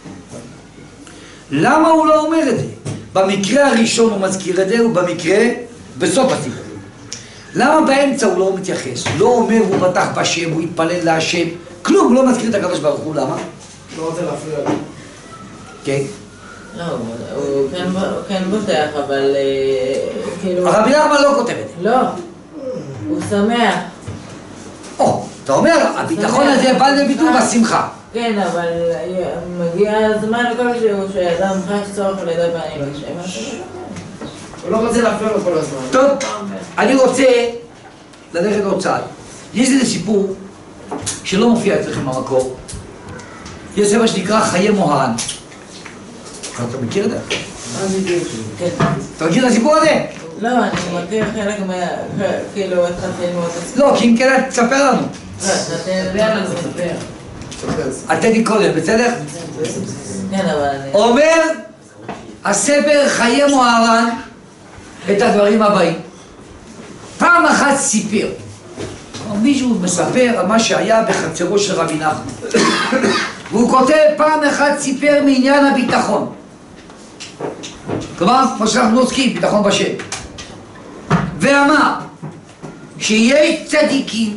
S1: למה הוא לא אומר את זה? במקרה הראשון הוא מזכיר את זה, ובמקרה בסוף הסיפור. למה באמצע הוא לא מתייחס? לא אומר הוא בטח בשם, הוא יתפלל להשם, כלום, הוא לא מזכיר את הקדוש ברוך הוא, למה?
S2: לא רוצה להפריע לו.
S1: כן?
S5: לא, הוא כן בוטח, אבל כאילו...
S1: הרבי נחמן לא כותב את זה.
S5: לא, הוא שמח.
S1: או, אתה אומר, הביטחון הזה בא לביטוי בשמחה.
S5: כן, אבל מגיע הזמן כלשהו שאדם חש צורך לדבר עם השם.
S2: הוא לא רוצה להפריע לו כל הזמן.
S1: טוב, אני רוצה ללכת עוד צעד. יש איזה סיפור שלא מופיע אצלכם במקור. יש ספר שנקרא חיי מוהר"ן. אתה מכיר את זה?
S5: כן.
S1: אתה מכיר את הסיפור הזה?
S5: לא, אני מכיר חלק מה... כאילו, התחלתי ללמוד את הסיפור.
S1: לא, כי אם כן, תספר לנו.
S5: לא, אתה יודע על זה, תספר.
S1: אתה לי קודם, בסדר?
S5: כן, אבל אני...
S1: אומר הספר חיי מוהר"ן את הדברים הבאים. פעם אחת סיפר, מישהו מספר על מה שהיה בחצרו של רבי נחמן. והוא כותב, פעם אחת סיפר מעניין הביטחון. כלומר, כמו שאנחנו עוסקים, ביטחון בשם. ואמר שיש צדיקים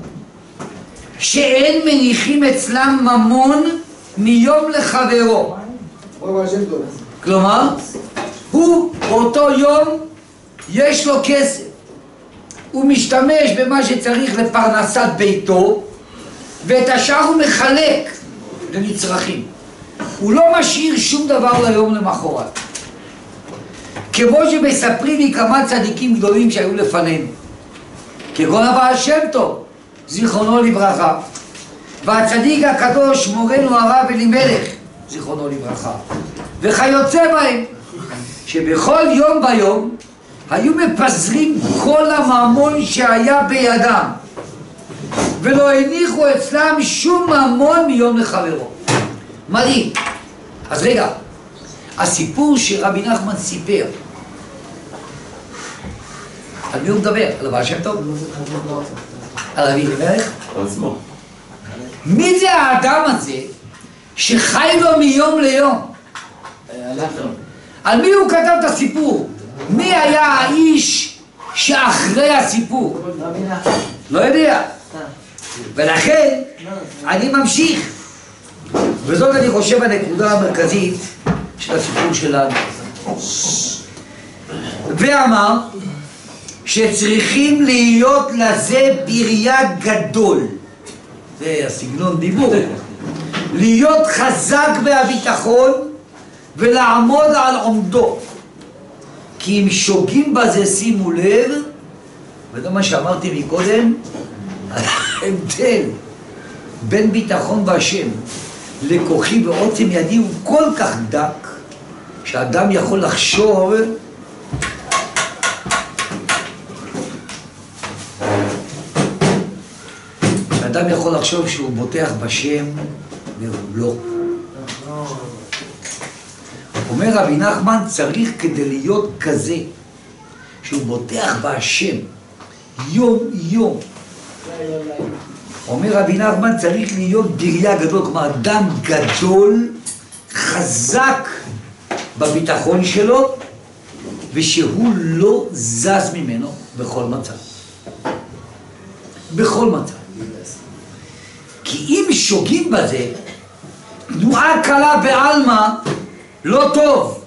S1: שאין מניחים אצלם ממון מיום לחברו. כלומר, הוא באותו יום יש לו כסף. הוא משתמש במה שצריך לפרנסת ביתו, ואת השאר הוא מחלק לנצרכים. הוא לא משאיר שום דבר ליום למחרת. כמו שמספרים לי כמה צדיקים גדולים שהיו לפנינו, כגון הבעל שם טוב, זיכרונו לברכה, והצדיק הקדוש מורנו הרב אלימלך, זיכרונו לברכה, וכיוצא בהם, שבכל יום ביום היו מפזרים כל הממון שהיה בידם, ולא הניחו אצלם שום ממון מיום לחברו. מדהים. אז רגע, הסיפור שרבי נחמן סיפר, על מי הוא מדבר? על הבעל שם טוב? על רבי אלימלך?
S6: על עצמו.
S1: מי זה האדם הזה שחי לו מיום ליום? על מי הוא כתב את הסיפור? מי היה האיש שאחרי הסיפור? לא יודע. ולכן אני ממשיך, וזאת אני חושב הנקודה המרכזית של הסיפור שלנו. ואמר שצריכים להיות לזה בריה גדול, זה הסגנון דיבור, להיות חזק בהביטחון ולעמוד על עומדו, כי אם שוגים בזה, שימו לב, וזה מה שאמרתי מקודם, ההבדל בין ביטחון בהשם לכוחי ועוצם ידי הוא כל כך דק שאדם יכול לחשוב שאדם יכול לחשוב שהוא בוטח בשם והוא לא. אומר רבי נחמן, צריך כדי להיות כזה שהוא בוטח בהשם יום יום, אומר רבי נחמן, צריך להיות בריה גדול, כלומר אדם גדול, חזק בביטחון שלו, ושהוא לא זז ממנו בכל מצב. בכל מצב. כי אם שוגים בזה, תנועה קלה בעלמא לא טוב.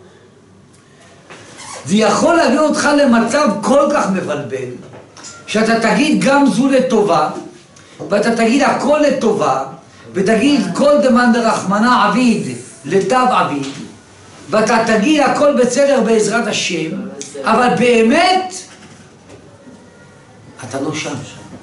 S1: זה יכול להביא אותך למצב כל כך מבלבל, שאתה תגיד גם זו לטובה, ואתה תגיד הכל לטובה, ותגיד כל דמאן דרחמנא עביד לטב עביד, ואתה תגיד הכל בסדר בעזרת השם, אבל באמת אתה לא שם.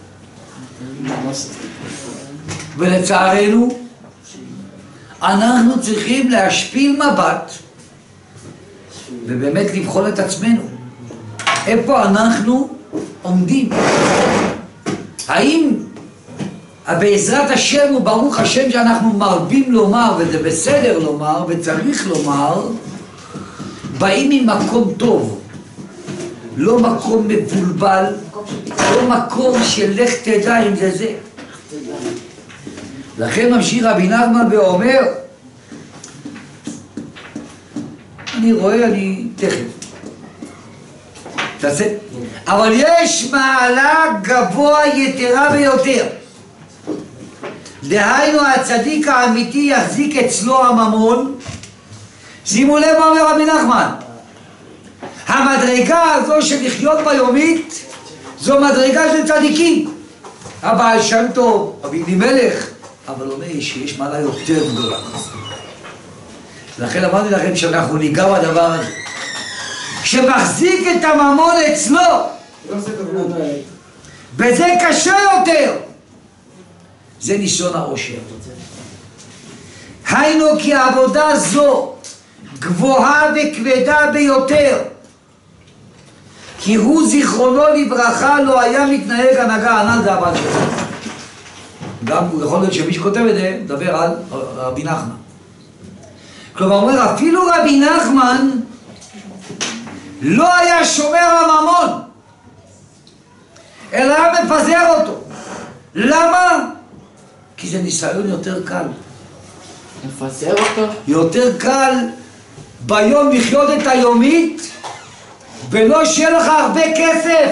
S1: ולצערנו אנחנו צריכים להשפיל מבט ובאמת לבחון את עצמנו איפה אנחנו עומדים. האם בעזרת השם וברוך השם שאנחנו מרבים לומר, וזה בסדר לומר וצריך לומר, באים ממקום טוב, לא מקום מבולבל, לא מקום של לך תדע אם זה זה. לכן ממשיך רבי נחמן ואומר, אני רואה, אני תכף תעשה, אבל יש מעלה גבוה יתרה ביותר, דהיינו הצדיק האמיתי יחזיק אצלו הממון. שימו לב מה אומר רבי נחמן, המדרגה הזו של לחיות ביומית זו מדרגה של צדיקים, הבעל שם טוב, רבי אלימלך, אבל אומר שיש מעלה יותר גדולה. לכן אמרתי לכם שאנחנו ניגע בדבר הזה שמחזיק את הממון אצלו, וזה קשה יותר, זה ניסיון העושר. היינו כי העבודה זו גבוהה וכבדה ביותר, כי הוא זיכרונו לברכה לא היה מתנהג הנהגה הנ"ל. זה הבעל שלו. גם יכול להיות שמי שכותב את זה מדבר על רבי נחמן. כלומר אומר אפילו רבי נחמן לא היה שומר הממון אלא היה מפזר אותו. למה? כי זה ניסיון יותר קל.
S3: מפזר אותו?
S1: יותר קל ביום לחיות את היומית ולא שיהיה לך הרבה כסף.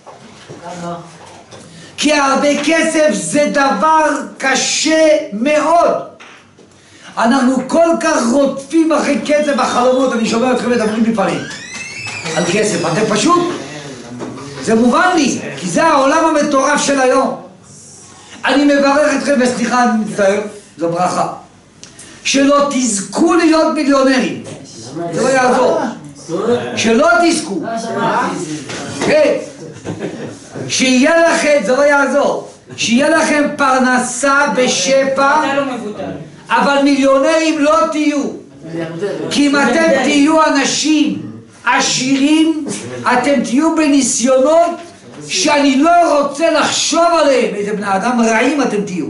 S1: כי הרבה כסף זה דבר קשה מאוד. אנחנו כל כך רודפים אחרי כסף בחלומות. אני שומע אתכם מדברים לפעמים על כסף, אתם פשוט, זה מובן לי, כי זה העולם המטורף של היום. אני מברך אתכם, וסליחה אני מצטער, זו ברכה, שלא תזכו להיות מיליונרים, זה לא יעזור. שלא תזכו. כן. שיהיה לכם, זה לא יעזור, שיהיה לכם פרנסה בשפע, אבל מיליונרים לא תהיו. כי אם אתם תהיו אנשים עשירים, אתם תהיו בניסיונות שאני לא רוצה לחשוב עליהם. איזה בני אדם רעים אתם תהיו.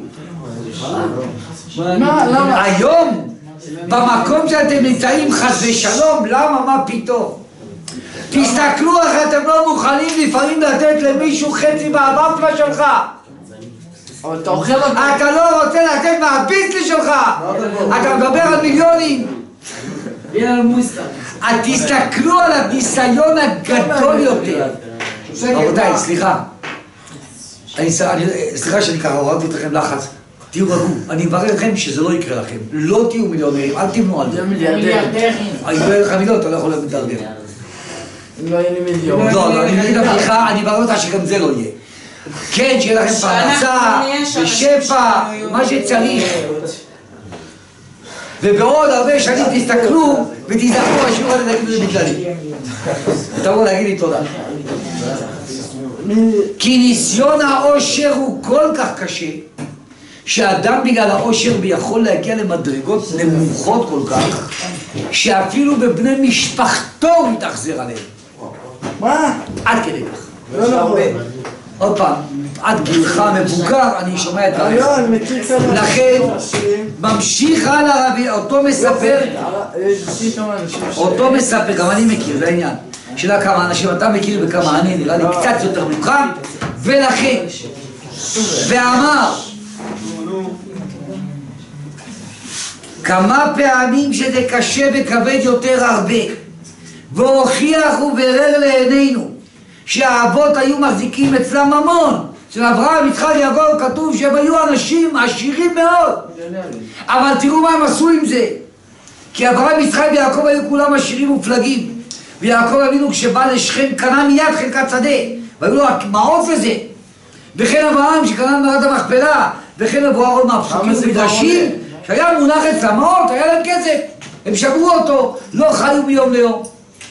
S1: היום, במקום שאתם נמצאים חס ושלום, למה? מה פתאום? תסתכלו איך אתם לא מוכנים לפעמים לתת למישהו חצי מהוואפלה שלך.
S3: אבל אתה אוכל אותו.
S1: אתה לא רוצה לתת מהביסלי שלך. אתה מדבר על מיליונים. תסתכלו על הניסיון הגדול יותר. רבותיי, סליחה. סליחה שאני ככה הורדתי אתכם לחץ. תהיו רגעו, אני מברך לכם שזה לא יקרה לכם. לא תהיו מיליונרים, אל תמנו על זה.
S3: מיליארדרים.
S1: אני לא אהיה לך מיליון, אתה לא יכול להיות מיליארדר.
S3: אם לא יהיה לי מיליון.
S1: לא, לא, אני אגיד לבריחה, אני מברך אותך שגם זה לא יהיה. כן, שיהיה לכם פרנסה, ושפע, מה שצריך. ובעוד הרבה שנים תסתכלו ותזכרו השיעור הזה תגידו לי בגללי. תבואו להגיד לי תודה. כי ניסיון העושר הוא כל כך קשה, שאדם בגלל העושר יכול להגיע למדרגות נמוכות כל כך, שאפילו בבני משפחתו הוא מתאכזר עליהם.
S3: מה?
S1: עד כדי כך.
S3: לא, לא.
S1: עוד פעם, עד גילך מבוגר, אני שומע את דבריך.
S3: לא, אני מכיר קצת.
S1: לכן, ממשיך הלאה רבי, אותו מספר, אותו מספר, גם אני מכיר, זה העניין. שאלה כמה אנשים אתה מכיר וכמה אני, נראה לי קצת יותר ממך, ולכן, ואמר, כמה פעמים שזה קשה וכבד יותר הרבה, והוכיח וברר לעינינו שהאבות היו מחזיקים אצלם ממון. של אברהם, יצחק, יעקב, כתוב שהם היו אנשים עשירים מאוד, אבל תראו מה הם עשו עם זה. כי אברהם, יצחק ויעקב היו כולם עשירים ופלגים, ויעקב אבינו כשבא לשכם קנה מיד חלקת שדה, והיו לו מעוף לזה. וכן אברהם שקנה מערת המכפלה, וכן אברהם מהפסוקים ומדרשים שהיה מונח אצלם מעות, היה להם כסף, הם שברו אותו, לא חיו מיום ליום.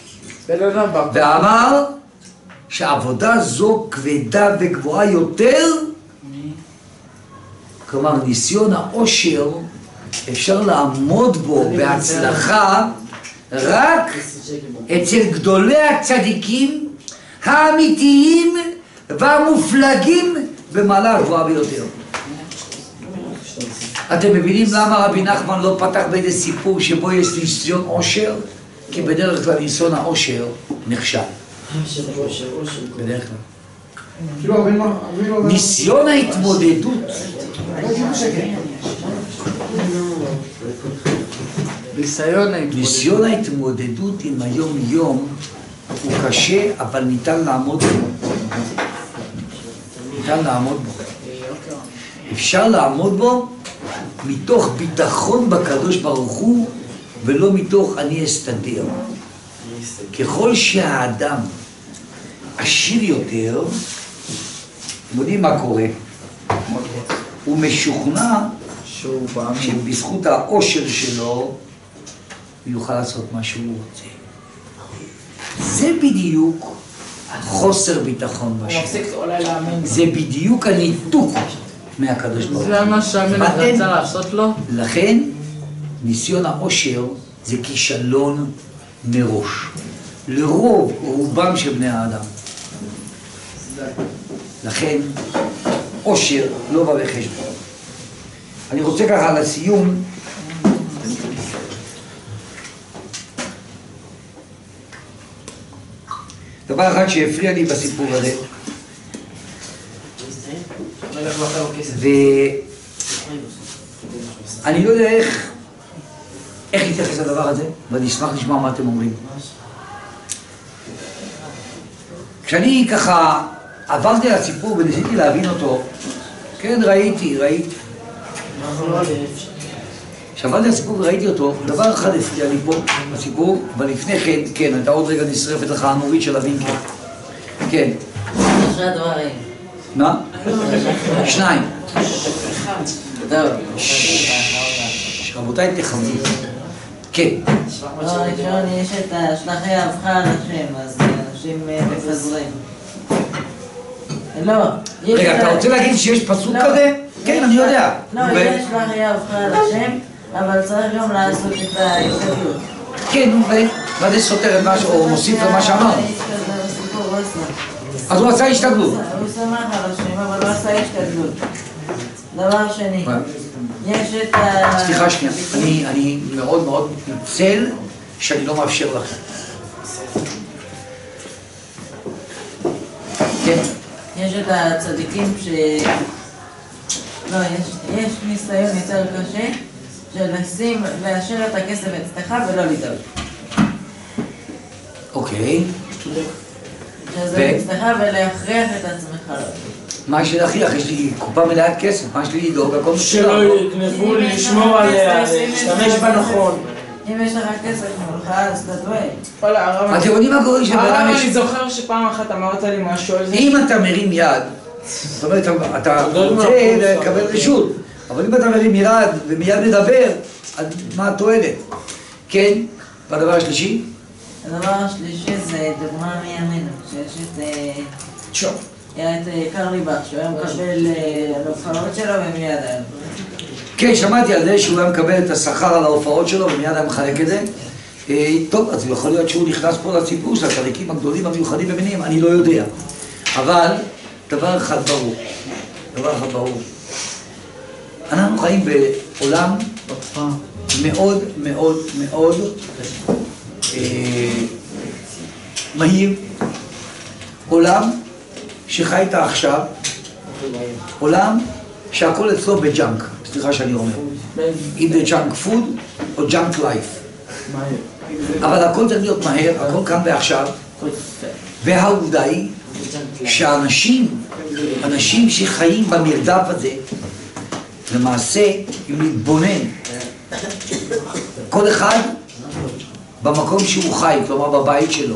S1: ואמר שעבודה זו כבדה וגבוהה יותר, כלומר ניסיון העושר אפשר לעמוד בו בהצלחה רק אצל גדולי הצדיקים האמיתיים והמופלגים במעלה הגבוהה ביותר. אתם מבינים למה רבי נחמן לא פתח באיזה סיפור שבו יש ניסיון עושר? כי בדרך כלל ניסיון העושר נכשל. בדרך כלל. ניסיון ההתמודדות. ניסיון ההתמודדות עם היום יום הוא קשה, אבל ניתן לעמוד בו. ניתן לעמוד בו. אפשר לעמוד בו מתוך ביטחון בקדוש ברוך הוא, ולא מתוך אני אסתדר. ככל שהאדם עשיר יותר, אתם יודעים מה קורה? הוא משוכנע שבזכות העושר שלו הוא יוכל לעשות מה שהוא רוצה. זה בדיוק חוסר ביטחון בשם. זה בדיוק הניתוק מהקדוש ברוך הוא.
S3: זה מה שהמלך רצה לעשות לו?
S1: לכן ניסיון העושר זה כישלון מראש. לרוב רובם של בני האדם. לכן עושר לא בא בחשבון. אני רוצה ככה לסיום דבר אחד שהפריע לי בסיפור הזה, ואני לא יודע איך איך להתייחס לדבר הזה, ואני אשמח לשמוע מה אתם אומרים. כשאני ככה עברתי על הסיפור וניסיתי להבין אותו, כן, ראיתי, ראיתי. כשעברתי על הסיפור וראיתי אותו, דבר אחד הפריע לי פה בסיפור, ולפני כן, כן, הייתה עוד רגע נשרפת לך הנורית של הווינקר. כן.
S5: אחרי הדברים.
S1: מה? שניים.
S5: טוב.
S1: רבותיי, תכבדו. כן.
S5: דבר ראשון, יש את השלחי אהבך על השם, אז אנשים מפזרים. לא, יש...
S1: רגע, אתה רוצה להגיד שיש פסוק כזה? כן, אני יודע.
S5: לא, יש שלחי אהבך על השם, אבל צריך גם לעשות את ההשתדלות.
S1: כן, ומה זה סותר את מה או מוסיף למה שאמרנו? אז הוא עשה השתדלות.
S5: הוא שמח על השם, אבל הוא עשה השתדלות. דבר שני, יש את ה...
S1: סליחה שנייה, אני מאוד מאוד מתנצל שאני לא מאפשר לכם. כן.
S5: יש את הצדיקים ש... לא, יש ניסיון יותר קשה של לשים, לאשר את הכסף אצלך ולא לדאוג.
S1: אוקיי.
S5: שזה אצלך ולהכריח את עצמך.
S1: מה יש לי להכריח? יש לי קופה מלאת כסף, מה יש לי לדאוג? הכל
S2: שלא יגנבו לי, לשמור עליה, להשתמש בנכון.
S5: אם יש לך כסף מולך, אז אתה דואג.
S1: אתם יודעים מה קורה שבן אדם יש...
S2: אני זוכר שפעם אחת אמרת לי משהו על זה.
S1: אם אתה מרים יד, זאת אומרת, אתה רוצה לקבל רשות, אבל אם אתה מרים יד ומיד מדבר, אז מה התועלת? כן? והדבר השלישי?
S5: הדבר השלישי זה דוגמה מימינו, שיש את...
S2: שוב.
S5: היה את קרלי בר, שהוא היה מקבל על ההופעות שלו ומיד היה.
S1: כן, שמעתי על זה שהוא היה מקבל את השכר על ההופעות שלו ומיד היה מחלק את זה. טוב, אז יכול להיות שהוא נכנס פה לסיפור של הצדיקים הגדולים המיוחדים במינים, אני לא יודע. אבל דבר אחד ברור, דבר אחד ברור. אנחנו חיים בעולם מאוד מאוד מאוד מהיר. עולם שחי איתה עכשיו, עולם שהכל אצלו בג'אנק, סליחה שאני אומר. אם זה ג'אנק פוד או ג'אנק לייף. אבל הכל צריך להיות מהר, הכל כאן ועכשיו. והעובדה היא שאנשים, אנשים שחיים במרדף הזה, למעשה, אם להתבונן, כל אחד במקום שהוא חי, כלומר בבית שלו,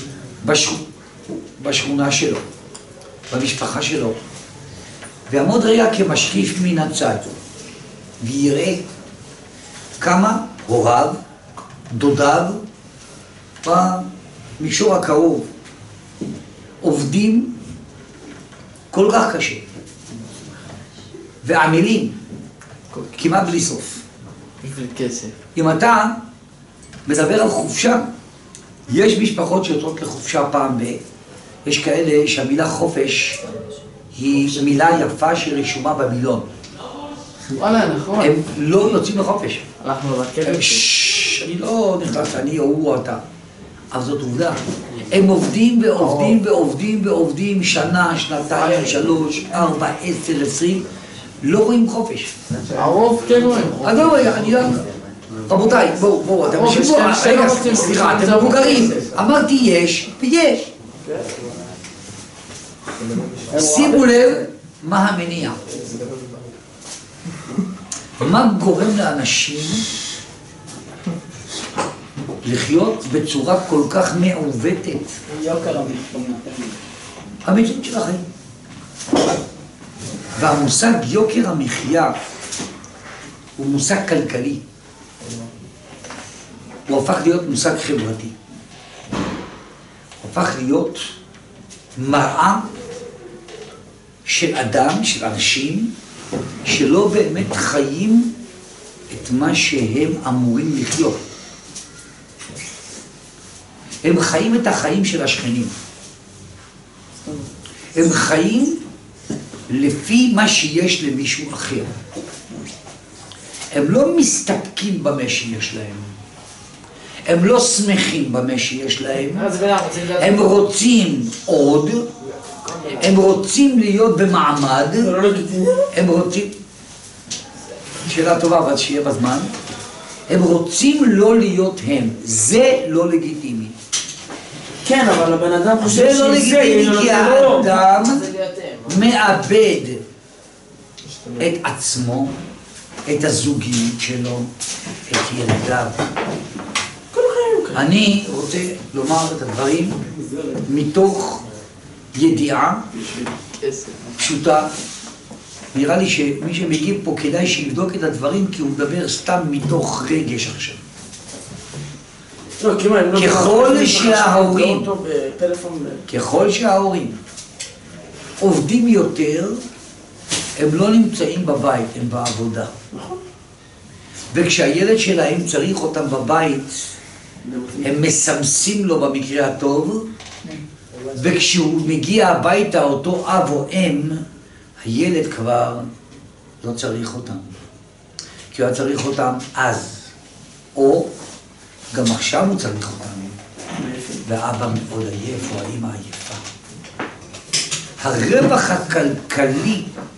S1: בשכונה שלו, במשפחה שלו, ועמוד רגע כמשקיף מן הצד, ויראה כמה הוריו, דודיו, במישור הקרוב, עובדים כל כך קשה, ועמלים, כמעט בלי סוף.
S3: בשביל כסף.
S1: אם אתה מדבר על חופשה, יש משפחות שיוצאות לחופשה פעם ב... יש כאלה שהמילה חופש היא מילה יפה שרשומה במילון.
S3: וואלה, נכון.
S1: הם לא יוצאים לחופש.
S3: הלכנו ברכבת.
S1: אני לא נכנס, אני או הוא או אתה. אבל זאת עובדה. הם עובדים ועובדים ועובדים ועובדים שנה, שנתיים, שלוש, ארבע, עשר, עשרים, לא רואים חופש.
S3: הרוב כן רואים.
S1: אז לא רואה, אני לא... רבותיי, בואו, בואו, אתם משהו... רגע, סליחה, אתם מבוגרים. אמרתי יש ויש. שימו לב מה המניע. מה גורם לאנשים לחיות בצורה כל כך מעוותת?
S2: יוקר המחיה.
S1: המציאות של החיים. והמושג יוקר המחיה הוא מושג כלכלי. הוא הפך להיות מושג חברתי. הוא הפך להיות מראה של אדם, של אנשים, שלא באמת חיים את מה שהם אמורים לחיות. הם חיים את החיים של השכנים. הם חיים לפי מה שיש למישהו אחר. הם לא מסתפקים במה שיש להם. הם לא שמחים במה שיש להם. הם רוצים עוד. הם רוצים להיות במעמד. הם רוצים... שאלה טובה, אבל שיהיה בזמן. הם רוצים לא להיות הם. זה לא לגיטימי.
S2: כן, אבל הבן אדם חושב
S1: זה לא לגיטימי, כי האדם מאבד את עצמו, את הזוגיות שלו, את ילדיו. אני רוצה לומר את הדברים מתוך ידיעה פשוטה. נראה לי שמי שמגיב פה כדאי שיבדוק את הדברים, כי הוא מדבר סתם מתוך רגש עכשיו. ככל שההורים, ככל שההורים עובדים יותר, הם לא נמצאים בבית, הם בעבודה. וכשהילד שלהם צריך אותם בבית, הם מסמסים לו במקרה הטוב, וכשהוא מגיע הביתה, אותו אב או אם, הילד כבר לא צריך אותם. כי הוא צריך אותם אז, או גם עכשיו הוא צריך אותם. ואבא מאוד עייף, או האמא עייפה. הרווח הכלכלי,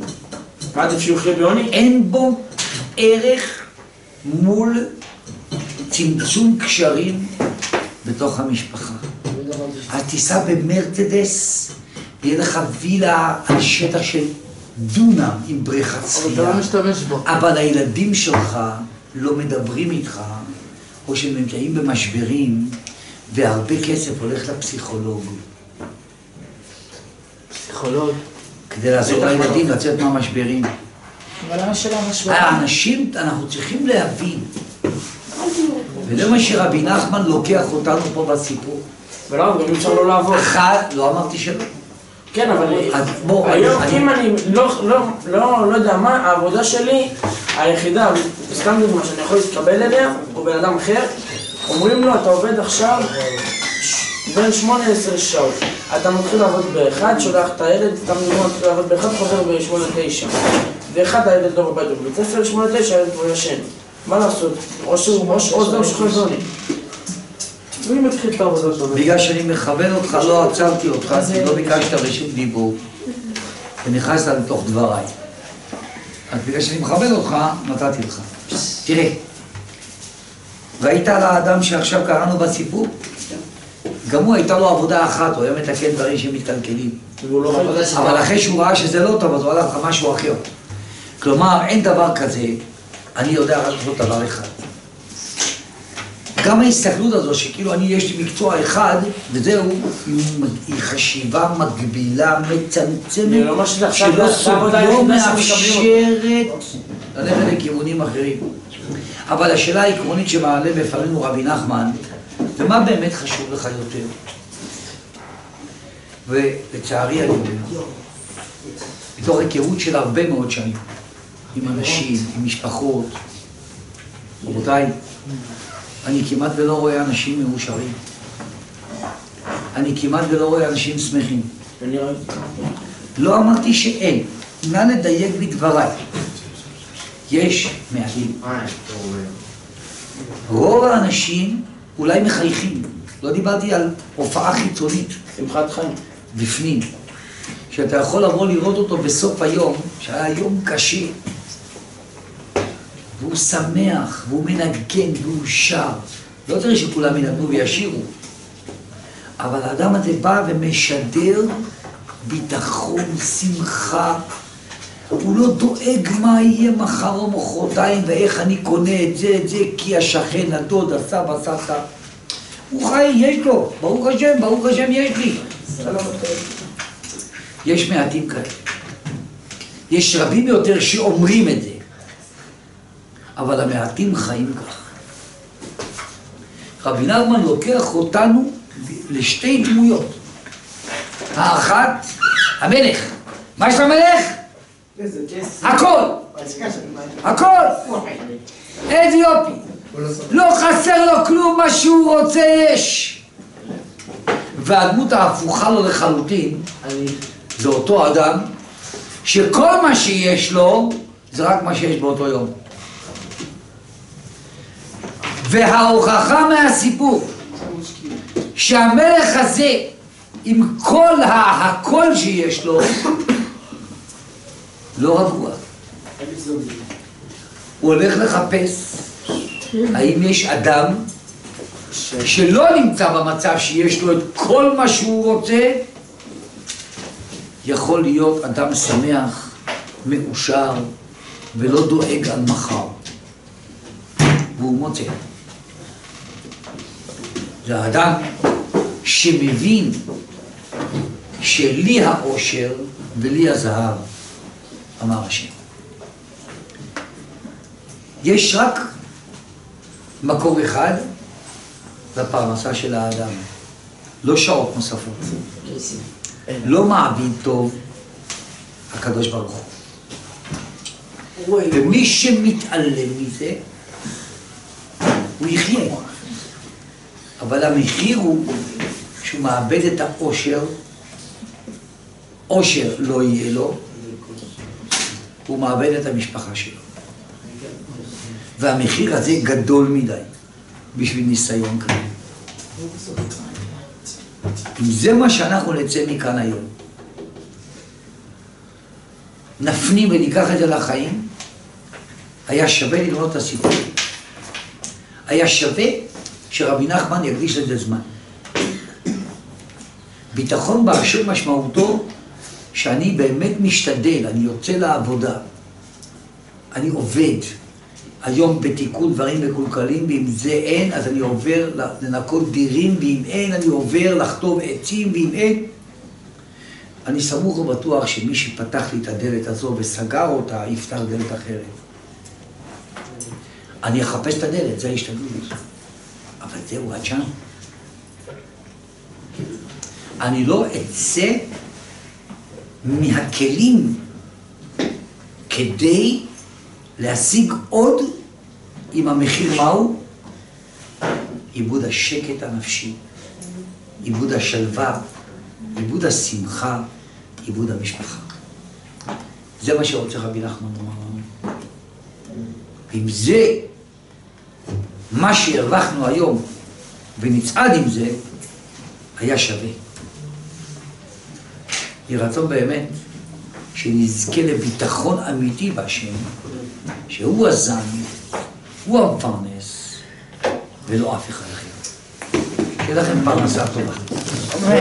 S1: אין בו ערך מול צמצום קשרים בתוך המשפחה. אז תיסע במרצדס, ויהיה לך וילה על שטח של דונם עם בריכת שחייה.
S3: אבל אתה לא משתמש בו.
S1: אבל הילדים שלך לא מדברים איתך, או שהם נמצאים במשברים, והרבה כסף הולך לפסיכולוג.
S3: פסיכולוג?
S1: כדי לעזור לילדים לצאת מהמשברים.
S5: אבל למה שלא משברים?
S1: האנשים, אנחנו צריכים להבין. וזה מה שרבי נחמן לוקח אותנו פה בסיפור.
S2: ולא, גם אפשר לא לעבוד.
S1: אחד, לא אמרתי שלא.
S2: כן, אבל
S1: בוא,
S2: היום
S1: אני-
S2: אם אני לא, לא, לא, לא יודע מה, העבודה שלי היחידה, סתם דוגמה שאני יכול להתקבל אליה, או בן אדם אחר, אומרים לו, אתה עובד עכשיו בין שמונה לעשר שעות. אתה מתחיל לעבוד באחד, שולח את הילד, סתם דוגמה, מתחיל לעבוד באחד, חוזר בשמונה תשע. ואחד הילד לא בבית, בבית ספר שמונה תשע, הילד כבר ישן. מה לעשות? או שהוא, או שהוא, או שהוא שחזוני. מי מתחיל את העבודה שלו?
S1: בגלל שאני מכוון אותך, לא עצרתי אותך, כי לא ביקשת רשות דיבור, ונכנסת לתוך דבריי. אז בגלל שאני מכוון אותך, נתתי לך. תראה, ראית על האדם שעכשיו קראנו בסיפור? גם הוא הייתה לו עבודה אחת, הוא היה מתקן דברים שמתקלקלים. אבל אחרי שהוא ראה שזה לא טוב, אז הוא הלך למשהו אחר. כלומר, אין דבר כזה, אני יודע רק לעשות דבר אחד. גם ההסתכלות הזו, שכאילו אני יש לי מקצוע אחד, וזהו, היא חשיבה מגבילה, מצמצמת, שלא לא מאפשרת ללכת לכיוונים אחרים. אבל השאלה העקרונית שמעלה בפנינו רבי נחמן, ומה באמת חשוב לך יותר? ולצערי אני אומר, בתוך היכרות של הרבה מאוד שנים, עם אנשים, עם משפחות, רבותיי, אני כמעט ולא רואה אנשים מאושרים. אני כמעט ולא רואה אנשים שמחים. לא אמרתי שאין. נא לדייק בדבריי. יש מעטים. רוב האנשים אולי מחייכים. לא דיברתי על הופעה חיצונית.
S2: שמחת חיים.
S1: בפנים. שאתה יכול לבוא לראות אותו בסוף היום, שהיה יום קשה. והוא שמח, והוא מנגן, והוא שר. לא צריך שכולם ינגנו וישירו. אבל האדם הזה בא ומשדר ביטחון, שמחה. הוא לא דואג מה יהיה מחר או מחרתיים, ואיך אני קונה את זה, את זה, כי השכן, הדוד, הסבא, סבתא. הוא חי, יש לו. ברוך השם, ברוך השם, יש לי. יש מעטים כאלה. יש רבים יותר שאומרים את זה. אבל המעטים חיים כך. רבי נחמן לוקח אותנו לשתי דמויות. האחת, המלך. מה יש למלך? הכל. הכל. איזה יופי. לא חסר לו כלום, מה שהוא רוצה יש. והדמות ההפוכה לו לחלוטין, זה אותו אדם, שכל מה שיש לו, זה רק מה שיש באותו יום. וההוכחה מהסיפור שהמלך הזה עם כל הכל שיש לו לא רגוע. הוא הולך לחפש האם יש אדם שלא נמצא במצב שיש לו את כל מה שהוא רוצה, יכול להיות אדם שמח, מאושר ולא דואג על מחר. והוא מוצא. זה האדם שמבין שלי האושר ולי הזהב, אמר השם. יש רק מקור אחד לפרנסה של האדם. לא שעות נוספות. לא מעביד טוב הקדוש ברוך הוא. ומי שמתעלם מזה, הוא יחיה. אבל המחיר הוא שהוא מאבד את העושר, עושר לא יהיה לו, הוא מאבד את המשפחה שלו. והמחיר הזה גדול מדי בשביל ניסיון כזה. אם זה מה שאנחנו נצא מכאן היום, נפנים וניקח את זה לחיים, היה שווה ללמוד את הסיפור. היה שווה שרבי נחמן יקדיש לזה זמן. ביטחון באשר משמעותו שאני באמת משתדל, אני יוצא לעבודה, אני עובד, היום בתיקון דברים מקולקלים, ואם זה אין, אז אני עובר לנקות דירים, ואם אין, אני עובר לכתוב עצים, ואם אין, אני סמוך ובטוח שמי שפתח לי את הדלת הזו וסגר אותה, יפתח דלת אחרת. אני אחפש את הדלת, זה ההשתדלות. אבל זהו, עד שם. אני לא אצא מהכלים כדי להשיג עוד עם המחיר מהו? עיבוד השקט הנפשי, עיבוד השלווה, עיבוד השמחה, עיבוד המשפחה. זה מה שרוצה רבי נחמן לומר לנו. אם זה מה שהרווחנו היום ונצעד עם זה, היה שווה. יהי רצון באמת שנזכה לביטחון אמיתי בהשם, שהוא הזן, הוא המפרנס, ולא אף אחד אחר. שיהיה לכם פרנסה טובה.